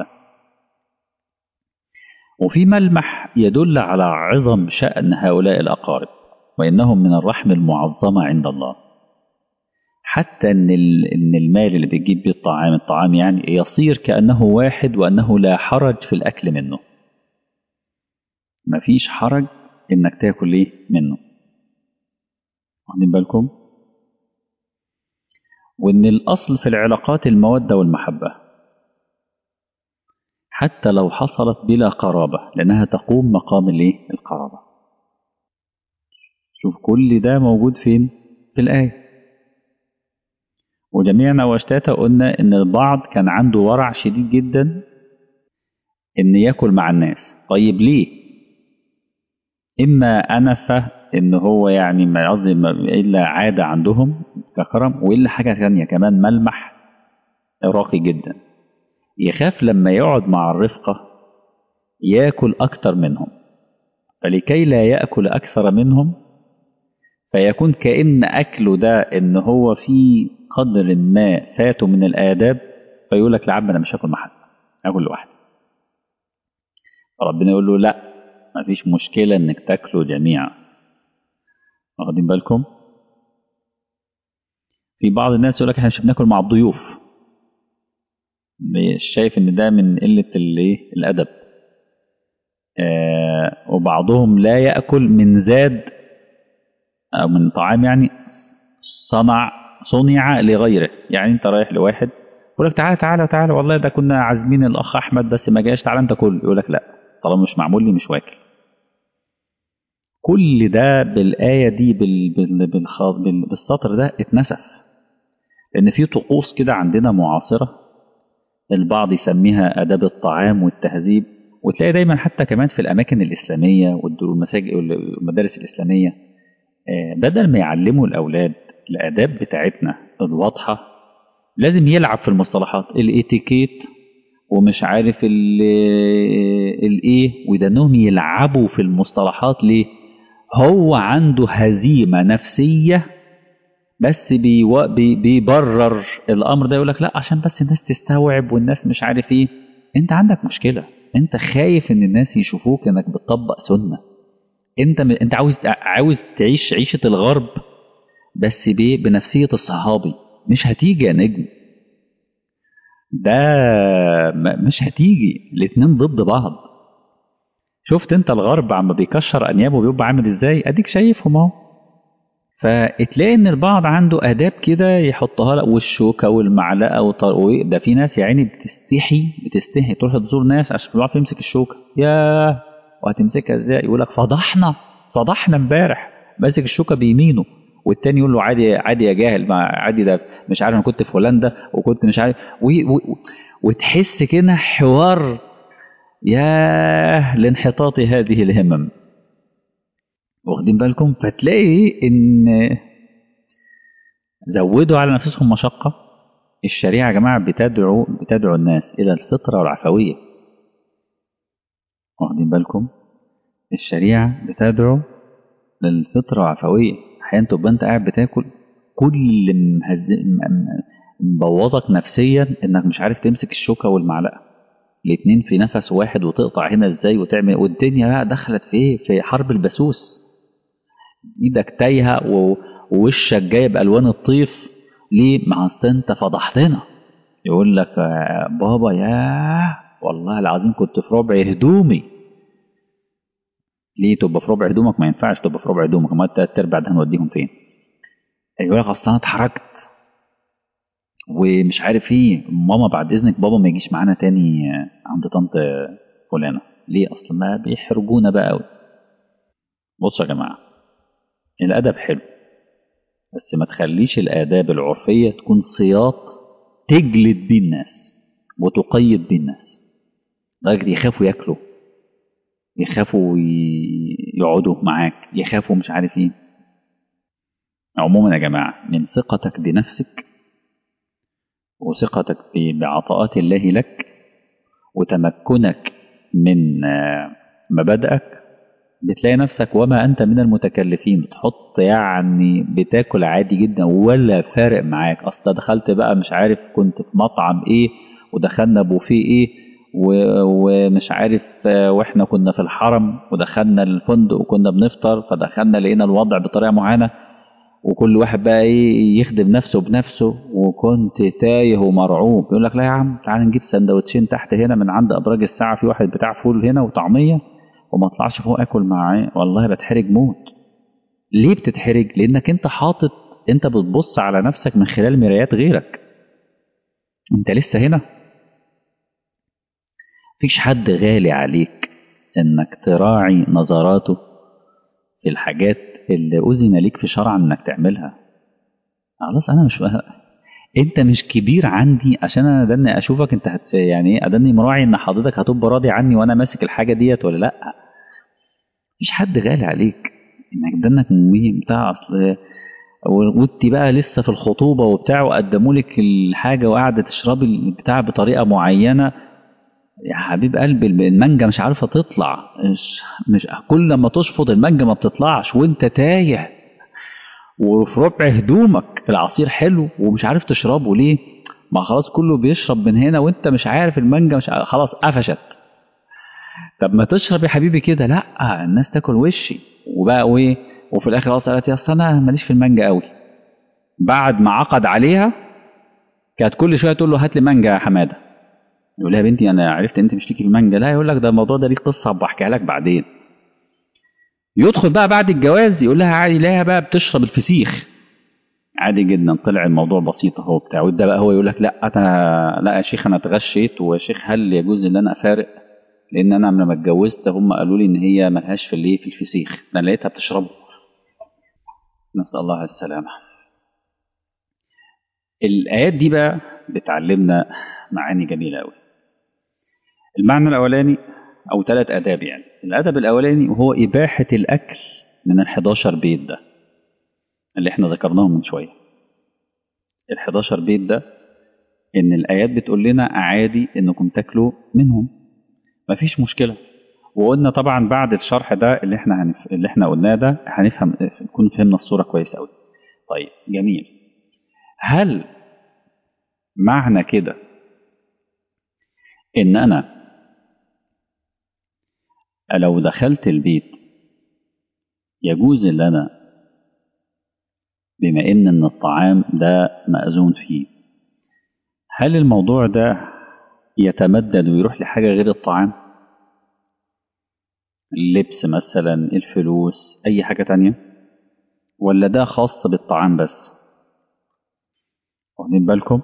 وفي ملمح يدل على عظم شأن هؤلاء الأقارب، وإنهم من الرحم المعظمة عند الله. حتى إن المال اللي بتجيب بيه الطعام يعني يصير كأنه واحد، وأنه لا حرج في الأكل منه. مفيش حرج إنك تاكل إيه منه. واخدين بالكم؟ وإن الأصل في العلاقات المودة والمحبة، حتى لو حصلت بلا قرابة، لأنها تقوم مقام الإيه؟ القرابة. شوف كل ده موجود فين؟ في الآية. وجميعنا واشتاتا قلنا إن البعض كان عنده ورع شديد جدا إن يأكل مع الناس. طيب ليه؟ إما أنفة إن هو يعني ما قصدي إلا عادة عندهم ككرم، وإلا حاجة ثانية كمان ملمح راقي جدا، يخاف لما يقعد مع الرفقة يأكل أكتر منهم، فلكي لا يأكل أكثر منهم فيكون كأن أكله ده إن هو في قدر ما فاته من الآداب، فيقول لك لا عم أنا مش هاكل مع حد، هاكل لوحدي. فربنا يقول له لا، مفيش مشكلة إنك تاكلوا جميعا. واخدين بالكم؟ في بعض الناس يقول لك احنا مش بناكل مع الضيوف، مش شايف إن ده من قلة الأدب. وبعضهم لا يأكل من زاد أو من طعام يعني صنع لغيره. يعني أنت رايح لواحد يقول لك تعالى تعالى تعالى، والله ده كنا عازمين الأخ أحمد بس ما جاش، تعالى أنت كل. يقول لك لا، طالما مش معمول لي مش واكل. كل ده بالآية دي بالسطر ده اتنسف، لأن في طقوس كده عندنا معاصرة البعض يسميها آداب الطعام والتهذيب، وتلاقي دايما حتى كمان في الأماكن الإسلامية والمساجد والمدارس الإسلامية بدل ما يعلموا الأولاد الآداب بتاعتنا الواضحة، لازم يلعب في المصطلحات الاتيكيت ومش عارف الايه، وده انهم يلعبوا في المصطلحات. ليه؟ هو عنده هزيمة نفسية، بس بيبرر الامر ده، يقول لك لا عشان بس الناس تستوعب والناس مش عارف ايه. انت عندك مشكلة، انت خايف ان الناس يشوفوك انك بتطبق سنة. انت عاوز تعيش عيشة الغرب بس بنفسية الصحابي. مش هتيجي يا نجم، ده مش هتيجي، الاتنين ضد بعض. شفت انت الغرب عم بيكشر انيابه بيبقى عامل ازاي؟ اديك شايفهم اهو. فتلاقي ان البعض عنده اداب كده يحطها لك، والشوكه والمعلقه ده في ناس يا عيني بتستحي تروح تزور ناس عشان بيعرف يمسك الشوكه. ياه، وهتمسكها ازاي؟ يقول لك فضحنا امبارح ماسك الشوكه بيمينه، والتاني يقول له عادي عادي يا جاهل، ما عادي، ده مش عارف انا كنت في هولندا وكنت مش عارف وتحس كده حوار. ياه لانحطاط هذه الهمم. واخدين بالكم؟ فتلاقي ان زودوا على نفسهم مشقة. الشريعة يا جماعة بتدعو الناس إلى الفطرة والعفوية. واخدين بالكم؟ الشريعة بتدعو للفطرة والعفوية. أحيانا تبقى أنت قاعد بتاكل، كل مبوظك نفسيا إنك مش عارف تمسك الشوكة والمعلقة الاتنين في نفس واحد، وتقطع هنا إزاي وتعمل، والدنيا بقى دخلت في حرب البسوس. إيدك تايهة ووشك جايب ألوان الطيف. ليه؟ ما أصل أنت فضحتنا. يقول لك بابا ياه والله العظيم كنت في ربع هدومي. ليه تبقى في ربع هدومك؟ ما ينفعش تبقى في ربع هدومك، ما التلات ارباع ده هنوديهم فين؟ يقول لك اصل انا اتحركت ومش عارف ايه، ماما بعد اذنك بابا ما يجيش معانا تاني عند طنط فلانه. ليه؟ اصل ما بيحرجونا بقى قوي. بصوا يا جماعه، الادب حلو، بس ما تخليش الاداب العرفيه تكون سياط تجلد بيه الناس وتقيد بيه الناس لدرجه يخافوا ياكلوا، يخافوا يقعدوا معاك، يخافوا مش عارف ايه. عموما يا جماعة، من ثقتك بنفسك وثقتك بعطاءات الله لك وتمكنك من مبادئك، بتلاقي نفسك وما أنت من المتكلفين بتحط، يعني بتاكل عادي جدا ولا فارق معاك. أصلا دخلت بقى مش عارف كنت في مطعم ايه، ودخلنا بوفيه ايه، ومش عارف واحنا كنا في الحرم ودخلنا الفندق وكنا بنفطر، فدخلنا لقينا الوضع بطريقة معينة، وكل واحد بقى ايه يخدم نفسه بنفسه، وكنت تايه ومرعوب. يقول لك لا يا عم تعال نجيب سندوتشين تحت هنا من عند ابراج الساعه، في واحد بتاع فول هنا وطعميه، وما اطلعش فوق اكل معاه. والله بتحرج موت. ليه بتتحرج؟ لانك انت حاطط، انت بتبص على نفسك من خلال مرايات غيرك. انت لسه هنا. مفيش حد غالي عليك انك تراعي نظراته في الحاجات اللي أذن ليك في شرعا انك تعملها. خلاص انا مش انت مش كبير عندي عشان انا ادني اشوفك انت يعني ايه، ادني مراعي ان حضرتك هتبقى راضي عني وانا ماسك الحاجه ديت ولا لا. مفيش حد غالي عليك انك دنك مهم بتاع اصل. وانت بقى لسه في الخطوبه وبتاع، وقدموا لك الحاجه وقاعده تشربي البتاع بطريقه معينه. يا حبيب قلبي المانجا مش عارفه تطلع، مش كل ما تشفط المانجا ما بتطلعش وانت تايه، وفي ربع هدومك العصير حلو ومش عارف تشربه ليه. ما خلاص كله بيشرب من هنا وانت مش عارف المانجا مش عارف خلاص قفشت. طب ما تشرب يا حبيبي كده. لا الناس تاكل وشي وبقى وايه. وفي الاخر خلاص قالت يا اصل انا ماليش في المانجا قوي. بعد ما عقد عليها كانت كل شويه تقول له هات لي مانجا يا حماده. يقول لها يا بنتي انا عرفت ان انت مش ليكي في المانجا. لا يقول لك ده الموضوع ده ليه قصه بحكيها لك بعدين. يدخل بقى بعد الجواز يقول لها عادي، لا بقى بتشرب الفسيخ عادي جدا. طلع الموضوع بسيط اهو بتاع. وده بقى هو يقول لك لا انا لا يا شيخ انا اتغشيت، ويا شيخ هل يجوز ان انا افارق؟ لان انا لما اتجوزت هم قالوا لي ان هي ملهاش في الايه في الفسيخ، ده انا لقيتها بتشربه. نسال الله السلامه. الايات دي بقى بتعلمنا معاني جميله قوي. المعنى الاولاني او 3 آداب يعني. الادب الاولاني وهو اباحه الاكل من ال11 بيت ده اللي احنا ذكرناهم من شويه. ال11 بيت ده ان الايات بتقول لنا عادي انكم تاكلوا منهم، مفيش مشكله. وقلنا طبعا بعد الشرح ده اللي احنا قلناه ده هنفهم، نكون فهمنا الصوره كويس قوي. طيب جميل. هل معنى كده ان انا لو دخلت البيت يجوز ان انا بما ان الطعام ده مأذون فيه، هل الموضوع ده يتمدد ويروح لحاجه غير الطعام؟ اللبس مثلا، الفلوس، اي حاجه تانية؟ ولا ده خاص بالطعام بس؟ واخدين بالكم؟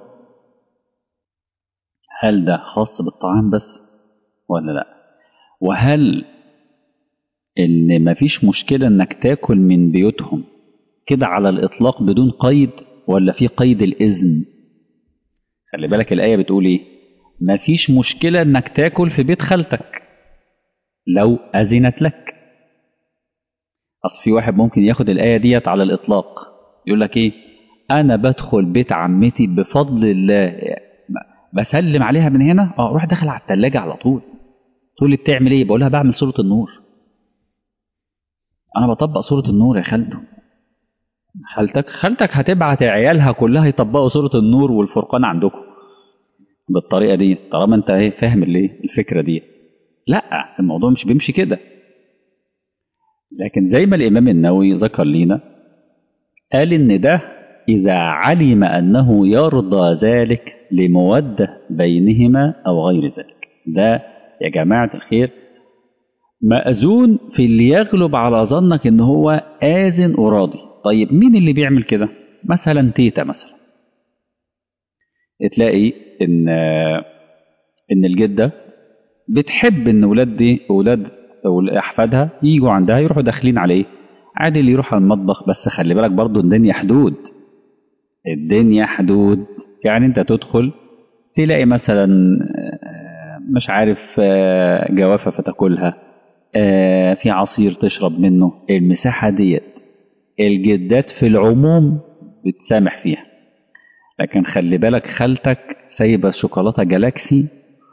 هل ده خاص بالطعام بس ولا لا؟ وهل ان مفيش مشكلة انك تاكل من بيوتهم كده على الاطلاق بدون قيد، ولا في قيد الاذن؟ خلي بالك الاية بتقول ايه؟ مفيش مشكلة انك تاكل في بيت خالتك لو اذنت لك. اصل في واحد ممكن ياخد الاية ديت على الاطلاق، يقول لك ايه؟ انا بدخل بيت عمتي بفضل الله، بسلم عليها من هنا روح داخل على التلاجة على طول. تقول لي بتعمل ايه؟ بقول لها بعمل سورة النور. انا بطبق سورة النور يا خالته. خالتك هتبعت عيالها كلها يطبقوا سورة النور والفرقان عندكم بالطريقة دي طالما انت ايه فاهم الفكرة دي. لا الموضوع مش بيمشي كده. لكن زي ما الامام النووي ذكر لينا، قال ان ده اذا علم انه يرضى ذلك لمودة بينهما او غير ذلك. ده يا جماعة الخير مأذون في اللي يغلب على ظنك ان هو آذن وراضي. طيب مين اللي بيعمل كده؟ مثلا تيتا مثلا، تلاقي ان الجدة بتحب ان اولاد احفادها يجوا عندها يروحوا داخلين عليه عادي، اللي يروح على المطبخ. بس خلي بالك برضو الدنيا حدود. الدنيا حدود. يعني انت تدخل تلاقي مثلا مش عارف جوافة فتاكلها، في عصير تشرب منه. المساحة ديت الجدات في العموم بتسامح فيها. لكن خلي بالك خالتك سايبة شوكولاتة جالاكسي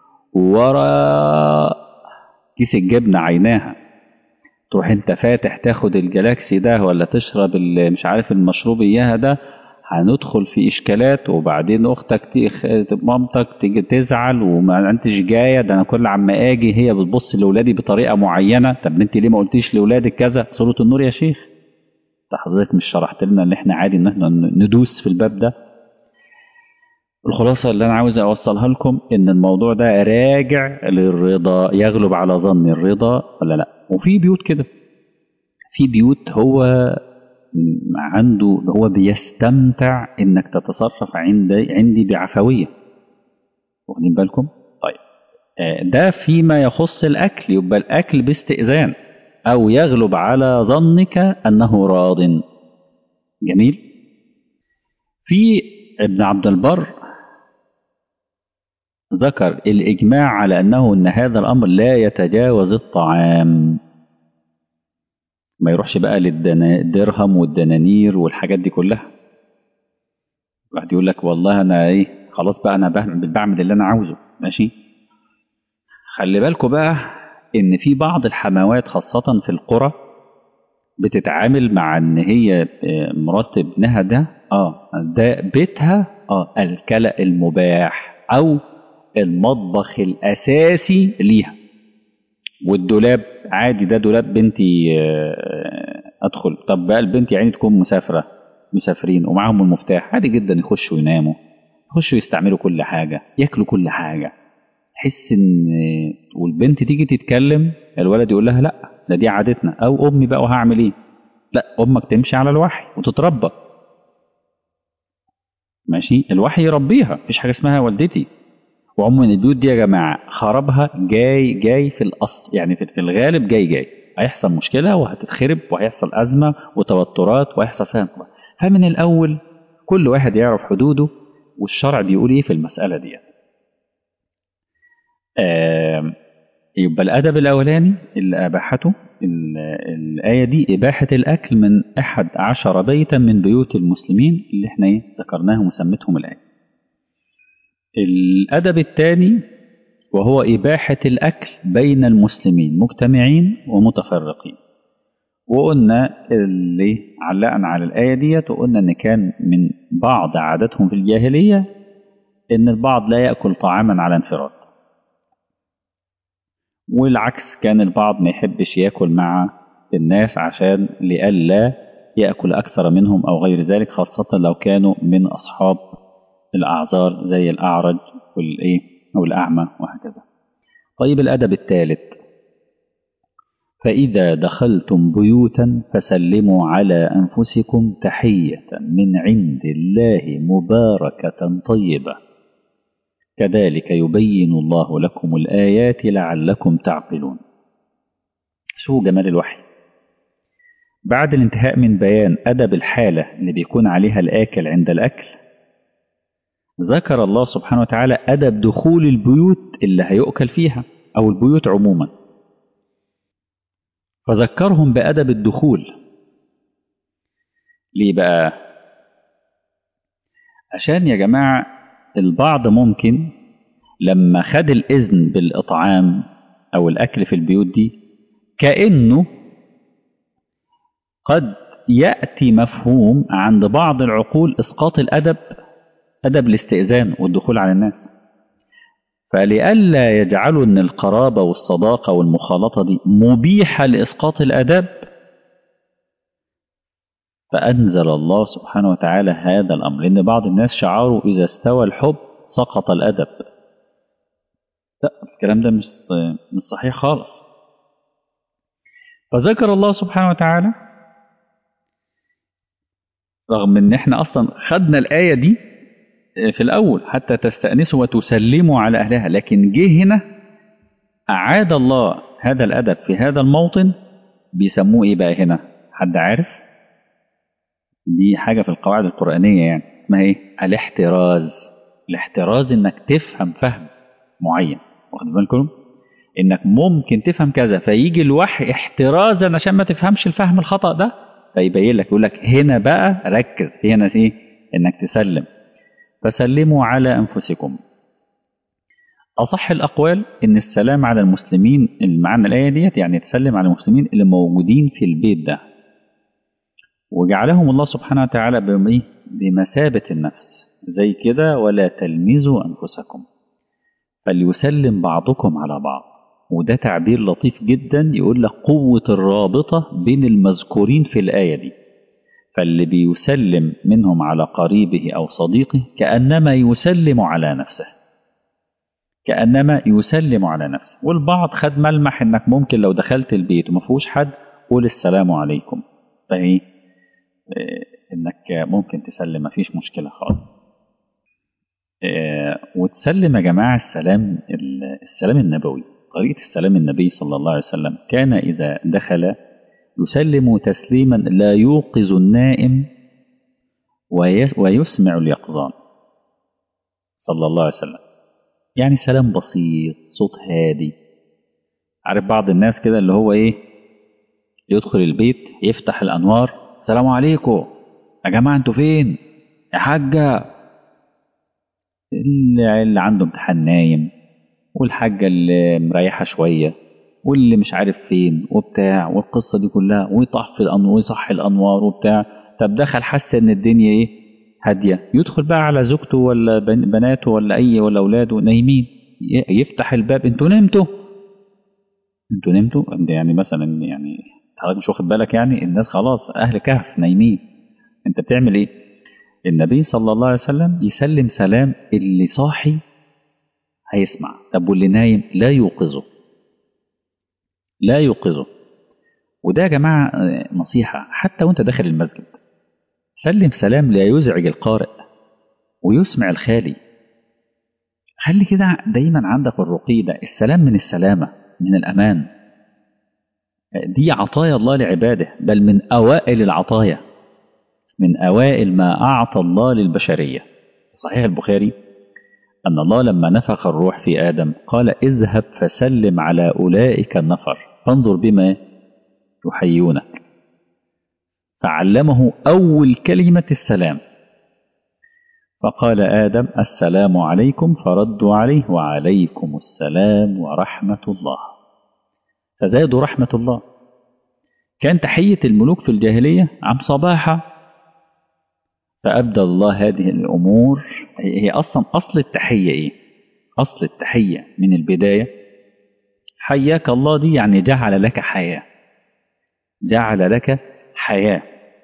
ورا كيس الجبنة عيناها، تروح انت فاتح تاخد الجالاكسي ده ولا تشرب مش عارف المشروب اياها ده، هندخل في اشكالات. وبعدين اختك مامتك تيجي تزعل وما انتش جايه، ده انا كل عما اجي هي بتبص لاولادي بطريقه معينه. طب انت ليه ما قلتيش لاولادك كذا؟ سوره النور يا شيخ. حضرتك مش شرحت لنا ان احنا عادي ان احنا ندوس في الباب ده. الخلاصة اللي انا عاوز اوصلها لكم ان الموضوع ده راجع للرضا، يغلب على ظن الرضا ولا لا. وفي بيوت كده، في بيوت هو عنده، هو بيستمتع انك تتصرف عندي بعفوية، واخدين بالكم؟ طيب ده فيما يخص الاكل، يبقى الاكل باستئذان او يغلب على ظنك انه راض. جميل. في ابن عبد البر ذكر الإجماع على أنه إن هذا الأمر لا يتجاوز الطعام، ما يروحش بقى للدرهم والدنانير والحاجات دي كلها. واحد يقول لك والله أنا إيه، خلاص بقى أنا بعمل اللي أنا عاوزه، ماشي. خلي بالكوا بقى إن في بعض الحموات خاصة في القرى بتتعامل مع إن هي مرات ابنها ده بيتها الكلأ المباح أو المطبخ الأساسي ليها، والدولاب عادي، ده دولاب بنتي أدخل. طب بقى البنت يعني تكون مسافرين ومعاهم المفتاح، عادي جدا يخشوا يناموا، يخشوا يستعملوا كل حاجة، ياكلوا كل حاجة. تحس إن والبنت تيجي تتكلم الولد يقول لها لا ده دي عادتنا، أو أمي بقى وهعمل إيه؟ لا، أمك تمشي على الوحي وتتربى، ماشي، الوحي يربيها، مفيش حاجة اسمها والدتي. وعموما البيوت دي يا جماعة خرابها جاي في الأصل، يعني في الغالب جاي هيحصل مشكلة وهتتخرب وهيحصل أزمة وتوترات وهيحصل فهم. فمن الأول كل واحد يعرف حدوده والشرع بيقول إيه في المسألة دي. يبقى الأدب الأولاني اللي أباحته الآية دي إباحة الأكل من 11 بيتا من بيوت المسلمين اللي احنا ذكرناهم وسميتهم الآية. الأدب الثاني وهو إباحة الأكل بين المسلمين مجتمعين ومتفرقين. وقلنا اللي علقنا على الآية ديت، وقلنا إن كان من بعض عاداتهم في الجاهلية إن البعض لا يأكل طعاما على انفراد، والعكس كان البعض ما يحبش يأكل مع الناس عشان لئلا يأكل أكثر منهم أو غير ذلك، خاصة لو كانوا من أصحاب الأعذار زي الأعرج والأعمى وهكذا. طيب الأدب الثالث، فإذا دخلتم بيوتا فسلموا على أنفسكم تحية من عند الله مباركة طيبة كذلك يبين الله لكم الآيات لعلكم تعقلون. شو جمال الوحي. بعد الانتهاء من بيان أدب الحالة اللي بيكون عليها الآكل عند الأكل، ذكر الله سبحانه وتعالى أدب دخول البيوت اللي هيؤكل فيها أو البيوت عموما، فذكرهم بأدب الدخول. ليه بقى؟ عشان يا جماعة البعض ممكن لما خد الإذن بالإطعام أو الأكل في البيوت دي كأنه قد يأتي مفهوم عند بعض العقول إسقاط الأدب، أدب الاستئذان والدخول على الناس، فلئلا يجعلوا أن القرابة والصداقة والمخالطة دي مبيحة لإسقاط الأدب، فأنزل الله سبحانه وتعالى هذا الأمر. لأن بعض الناس شعروا إذا استوى الحب سقط الأدب. لا، الكلام ده مش صحيح خالص. فذكر الله سبحانه وتعالى رغم ان احنا اصلا خدنا الآية دي في الأول حتى تستأنسوا وتسلموا على أهلها، لكن جه هنا أعاد الله هذا الأدب في هذا الموطن. بيسموه إيه بقى هنا؟ حد عارف؟ دي حاجة في القواعد القرآنية يعني اسمها إيه؟ الاحتراز. الاحتراز إنك تفهم فهم معين، واخد بالكم؟ إنك ممكن تفهم كذا فيجي الوحي احترازا عشان ما تفهمش الفهم الخطأ ده، فيبين لك يقول لك هنا بقى ركز، هنا إيه؟ إنك تسلم. فسلموا على أنفسكم. أصح الأقوال إن السلام على المسلمين، المعنى الآية ديت يعني تسلم على المسلمين اللي موجودين في البيت ده، وجعلهم الله سبحانه وتعالى بمثابة النفس زي كده، ولا تلمزوا أنفسكم فليسلم بعضكم على بعض. وده تعبير لطيف جدا يقول لك قوة الرابطة بين المذكورين في الآية دي. فاللي بيسلم منهم على قريبه أو صديقه كأنما يسلم على نفسه، كأنما يسلم على نفسه. والبعض خد ملمح إنك ممكن لو دخلت البيت وما فيهوش حد قول السلام عليكم، فإيه إنك ممكن تسلم، ما فيش مشكلة خالص. وتسلم يا جماعة السلام النبوي، طريقة السلام النبي صلى الله عليه وسلم كان إذا دخل يسلم تسليما لا يوقظ النائم ويسمع اليقظان صلى الله عليه وسلم. يعني سلام بسيط، صوت هادي. عارف بعض الناس كده اللي هو ايه، يدخل البيت يفتح الأنوار، السلام عليكم يا جماعة، انتوا فين يا حاجة؟ اللي عنده امتحان نايم، والحاجة اللي مريحة شوية، واللي مش عارف فين وبتاع، والقصة دي كلها، ويطفي الأنوار ويصحي الأنوار وبتاع. طب دخل حس ان الدنيا ايه هادية، يدخل بقى على زوجته ولا بناته ولا أولاده نايمين، يفتح الباب، انتوا نمتوا يعني مثلا، يعني حضرتك مش واخد بالك، يعني الناس خلاص أهل كهف نايمين، انت بتعمل ايه؟ النبي صلى الله عليه وسلم يسلم سلام اللي صاحي هيسمع، طب واللي نايم لا يوقظه. وده يا جماعة نصيحة، حتى وانت داخل المسجد سلم سلام لا يزعج القارئ ويسمع الخالي. خلي كده دايما عندك الرقي ده، السلام من السلامة، من الأمان، دي عطايا الله لعباده، بل من أوائل العطايا، من أوائل ما أعطى الله للبشرية. صحيح البخاري أن الله لما نفخ الروح في آدم قال اذهب فسلم على أولئك النفر فانظر بما يحيونك، فعلمه أول كلمة السلام، فقال آدم السلام عليكم، فردوا عليه وعليكم السلام ورحمة الله، فزادوا رحمة الله. كان تحية الملوك في الجاهلية عم صباحة، فأبدل الله هذه الأمور. هي أصل التحية إيه؟ أصل التحية من البداية حياك الله، دي يعني جعل لك حياة، جعل لك حياة.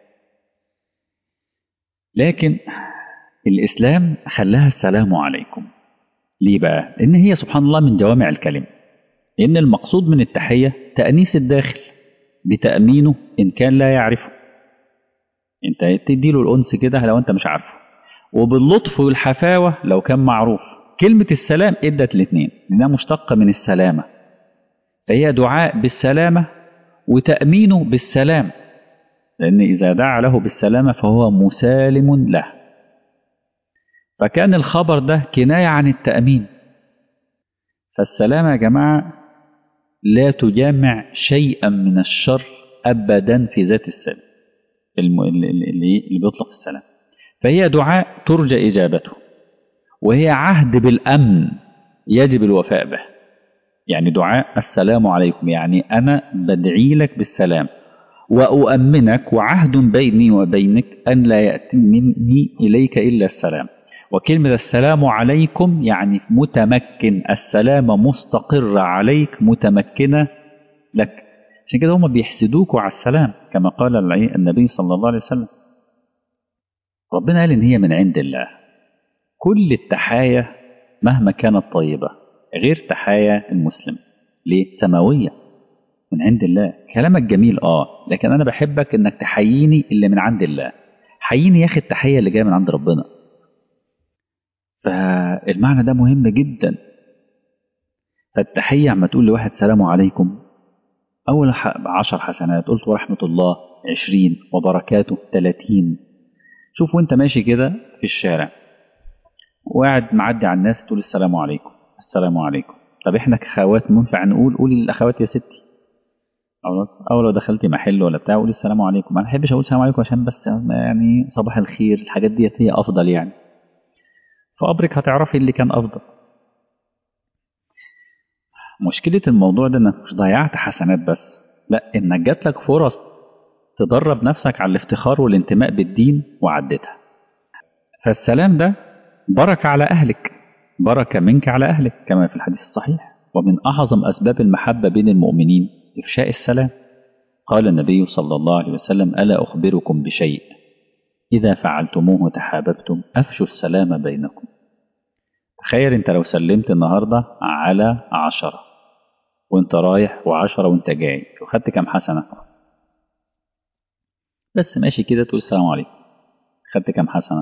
لكن الإسلام خلاها السلام عليكم. ليه بقى؟ لأن هي سبحان الله من جوامع الكلم، لأن المقصود من التحية تأنيس الداخل بتأمينه إن كان لا يعرفه، أنت تديله الأنس كده لو أنت مش عارفه، وباللطف والحفاوة لو كان معروف. كلمة السلام إدت الاثنين لأنها مشتقة من السلامة، فهي دعاء بالسلامة وتأمينه بالسلام، لأن إذا دعا له بالسلامة فهو مسالم له، فكان الخبر ده كناية عن التأمين. فالسلامة يا جماعة لا تجامع شيئا من الشر أبدا في ذات السلام اللي بيطلق السلام، فهي دعاء ترجى إجابته، وهي عهد بالأمن يجب الوفاء به. يعني دعاء السلام عليكم يعني أنا بدعي لك بالسلام وأؤمنك، وعهد بيني وبينك أن لا يأتي مني إليك إلا السلام. وكلمة السلام عليكم يعني متمكن، السلامة مستقرة عليك متمكنة لك، عشان كده هم بيحسدوكوا على السلام كما قال النبي صلى الله عليه وسلم. ربنا قال إن هي من عند الله. كل التحايا مهما كانت طيبة غير تحايا المسلم، ليه؟ سماوية من عند الله. كلامك جميل لكن أنا بحبك إنك تحييني اللي من عند الله، حييني يا أخي التحية اللي جاية من عند ربنا. فالمعنى ده مهم جدا. فالتحية عما تقول لواحد سلام عليكم، أول 10 حسنات، قلت ورحمة الله 20 وبركاته 30. شوف وانت ماشي كده في الشارع وقاعد معدي على الناس تقول السلام عليكم السلام عليكم. طب احنا كخوات منفع نقول قولي للأخوات يا ستي، خلاص. أو لو دخلتي محل ولا بتاع قولي السلام عليكم. ما بحبش أقول السلام عليكم عشان بس يعني صباح الخير، الحاجات دي هي أفضل يعني، فأبرك هتعرفي اللي كان أفضل. مشكلة الموضوع ده انك مش ضيعت حسنات بس، لا، انك جات لك فرص تدرب نفسك على الافتخار والانتماء بالدين وعدتها. فالسلام ده بركة على أهلك، بركة منك على أهلك كما في الحديث الصحيح. ومن أعظم أسباب المحبة بين المؤمنين إفشاء السلام. قال النبي صلى الله عليه وسلم ألا أخبركم بشيء إذا فعلتموه تحاببتم أفشوا السلام بينكم. تخيل أنت لو سلمت النهاردة على 10 وأنت رايح و10 وأنت جاي، وخدت كام حسنة؟ بس ماشي كده تقول السلام عليكم، خدت كام حسنة؟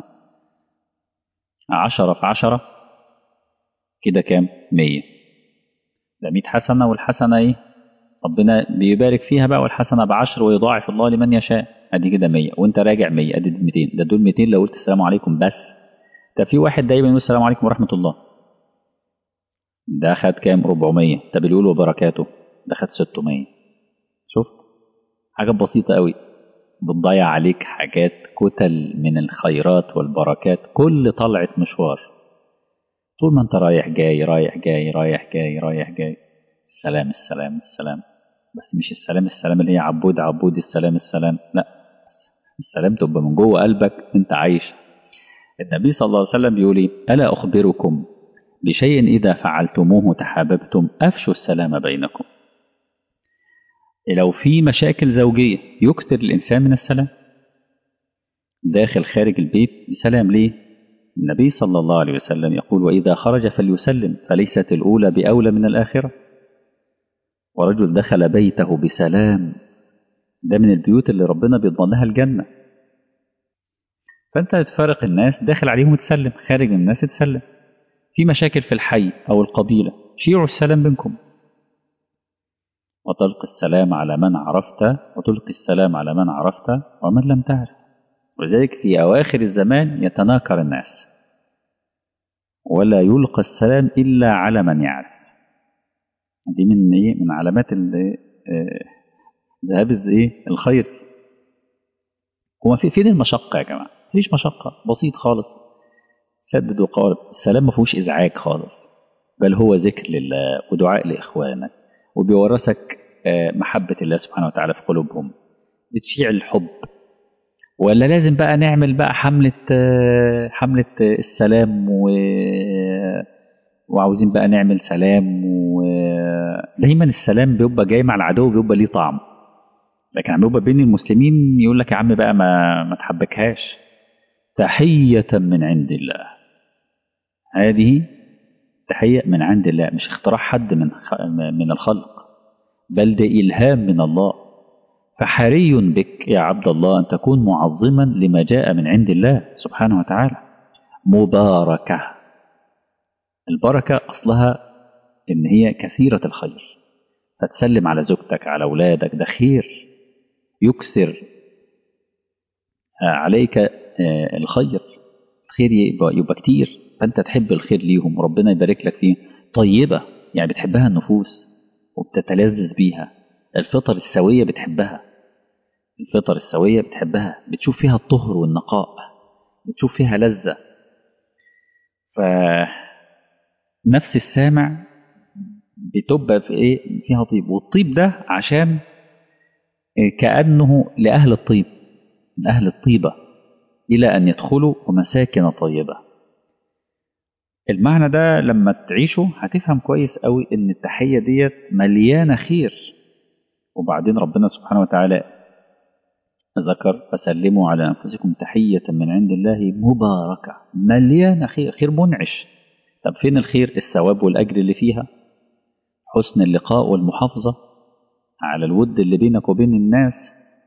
10 في 10 كده كام؟ 100. ده 100 حسنة، والحسنة إيه؟ ربنا بيبارك فيها بقى، والحسنة ب10 ويضاعف الله لمن يشاء. أدي كده 100 وأنت راجع 100، أدي 200. ده دول 200 لو قلت السلام عليكم بس. ده في واحد دايما يقول السلام عليكم ورحمة الله، ده خد كام؟ 400. طب اللي يقول وبركاته ده خد 600. شفت؟ حاجة بسيطة قوي بتضيع عليك حاجات كتل من الخيرات والبركات كل طلعة مشوار. طول ما انت رايح جاي رايح جاي رايح جاي رايح جاي، السلام السلام السلام. بس مش السلام السلام اللي هي عبود عبود السلام السلام، لا، السلام تبقى من جوه قلبك انت عايش. النبي صلى الله عليه وسلم بيقول ايه؟ ألا أخبركم بشيء إذا فعلتموه تحاببتم أفشوا السلام بينكم. لو في مشاكل زوجية يكثر الإنسان من السلام داخل خارج البيت بسلام. ليه؟ النبي صلى الله عليه وسلم يقول وإذا خرج فليسلم فليست الأولى بأولى من الآخرة. ورجل دخل بيته بسلام، ده من البيوت اللي ربنا بيضمن لها الجنة. فأنت تفارق الناس داخل عليهم تسلم، خارج الناس تسلم. في مشاكل في الحي أو القبيلة شيعوا السلام بينكم، وتلقي السلام على من عرفت وتلقي السلام على من عرفت ومن لم تعرف. ولذلك في أواخر الزمان يتناكر الناس ولا يلقى السلام إلا على من يعرف. دي من إيه؟ من علامات ذهاب الخير. هو فين المشقة يا جماعة؟ مفيش مشقة، بسيط خالص. سدد وقارب. السلام ما فيهوش إزعاج خالص، بل هو ذكر لله ودعاء لإخوانك، وبيورثك محبة الله سبحانه وتعالى في قلوبهم، بتشيع الحب. ولا لازم بقى نعمل بقى حملة السلام وعاوزين بقى نعمل سلام، ودايما السلام بيبقى جاي مع العدو بيبقى ليه طعم، لكن عم بيبقى بين المسلمين يقول لك يا عم بقى ما تحبكهاش. تحية من عند الله، هذه تحية من عند الله، مش اختراع حد من الخلق، بل ده إلهام من الله. فحري بك يا عبد الله أن تكون معظما لما جاء من عند الله سبحانه وتعالى. مباركة. البركة أصلها إن هي كثيرة الخير، فتسلم على زوجتك على أولادك، ده خير يكثر عليك الخير. الخير يبقى كتير، فأنت تحب الخير ليهم وربنا يبارك لك فيه. طيبة يعني بتحبها النفوس وبتتلذذ بيها. الفطر السوية بتحبها، الفطر السوية بتحبها، بتشوف فيها الطهر والنقاء، بتشوف فيها لذة. فنفس السامع بتبقى فيها طيب، والطيب ده عشان كأنه لأهل الطيب، من أهل الطيبة إلى أن يدخلوا ومساكن طيبة. المعنى ده لما تعيشه هتفهم كويس قوي إن التحية ديت مليانة خير. وبعدين ربنا سبحانه وتعالى ذكر فسلموا على أنفسكم تحية من عند الله مباركة، مليانة خير، خير منعش. طب فين الخير؟ الثواب والأجر اللي فيها، حسن اللقاء والمحافظة على الود اللي بينك وبين الناس،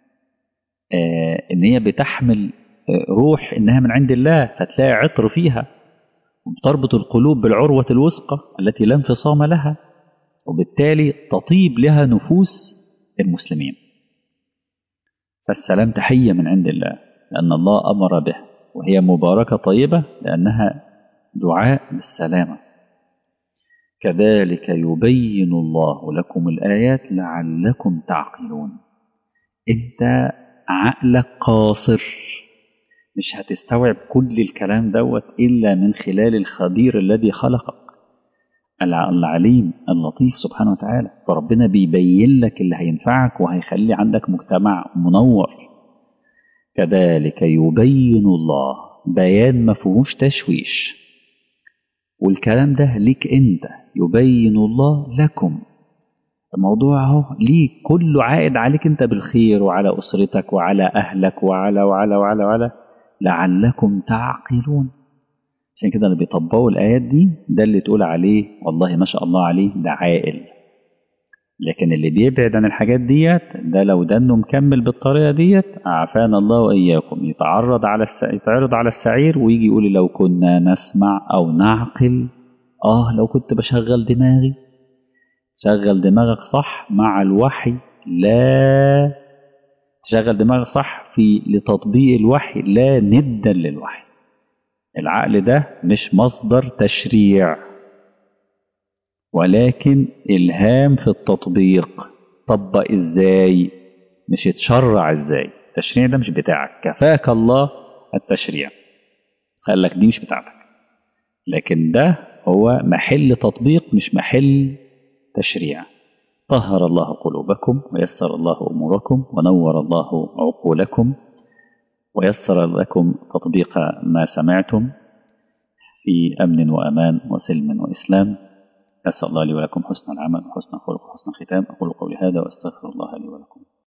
إن هي بتحمل روح إنها من عند الله، فتلاقي عطر فيها، وبتربط القلوب بالعروة الوثقى التي لا انفصام لها، وبالتالي تطيب لها نفوس المسلمين. فالسلام تحية من عند الله لأن الله أمر به، وهي مباركة طيبة لأنها دعاء بالسلامة. كذلك يبين الله لكم الآيات لعلكم تعقلون. أنت عقلك قاصر، مش هتستوعب كل الكلام دوت إلا من خلال الخبير الذي خلقك، العليم اللطيف سبحانه وتعالى. فربنا بيبين لك اللي هينفعك وهيخلي عندك مجتمع منور. كذلك يبين الله، بيان ما فيهوش تشويش، والكلام ده ليك انت. يبين الله لكم، الموضوع اهو ليك، كله عائد عليك انت بالخير وعلى اسرتك وعلى اهلك وعلى وعلى وعلى وعلى. لعلكم تعقلون. عشان كده اللي بيطبقوا الآيات دي ده اللي تقول عليه والله ما شاء الله عليه ده عاقل. لكن اللي بيبعد عن الحاجات ديت ده لو دنه مكمل بالطريقة ديت عافانا الله وإياكم يتعرض على السعير ويجي يقول لو كنا نسمع أو نعقل. لو كنت بشغل دماغي. شغل دماغك صح مع الوحي، لا تشغل دماغك صح في لتطبيق الوحي لا ندا للوحي. العقل ده مش مصدر تشريع ولكن إلهام في التطبيق. طبق إزاي مش يتشرع إزاي. التشريع ده مش بتاعك، كفاك الله التشريع، قال لك دي مش بتاعتك. لكن ده هو محل تطبيق مش محل تشريع. طهر الله قلوبكم ويسر الله أموركم ونور الله عقولكم ويسر لكم تطبيق ما سمعتم في أمن وأمان وسلم وإسلام. أسأل الله لي ولكم حسن العمل وحسن الخلق وحسن الختام. أقول قولي هذا وأستغفر الله لي ولكم.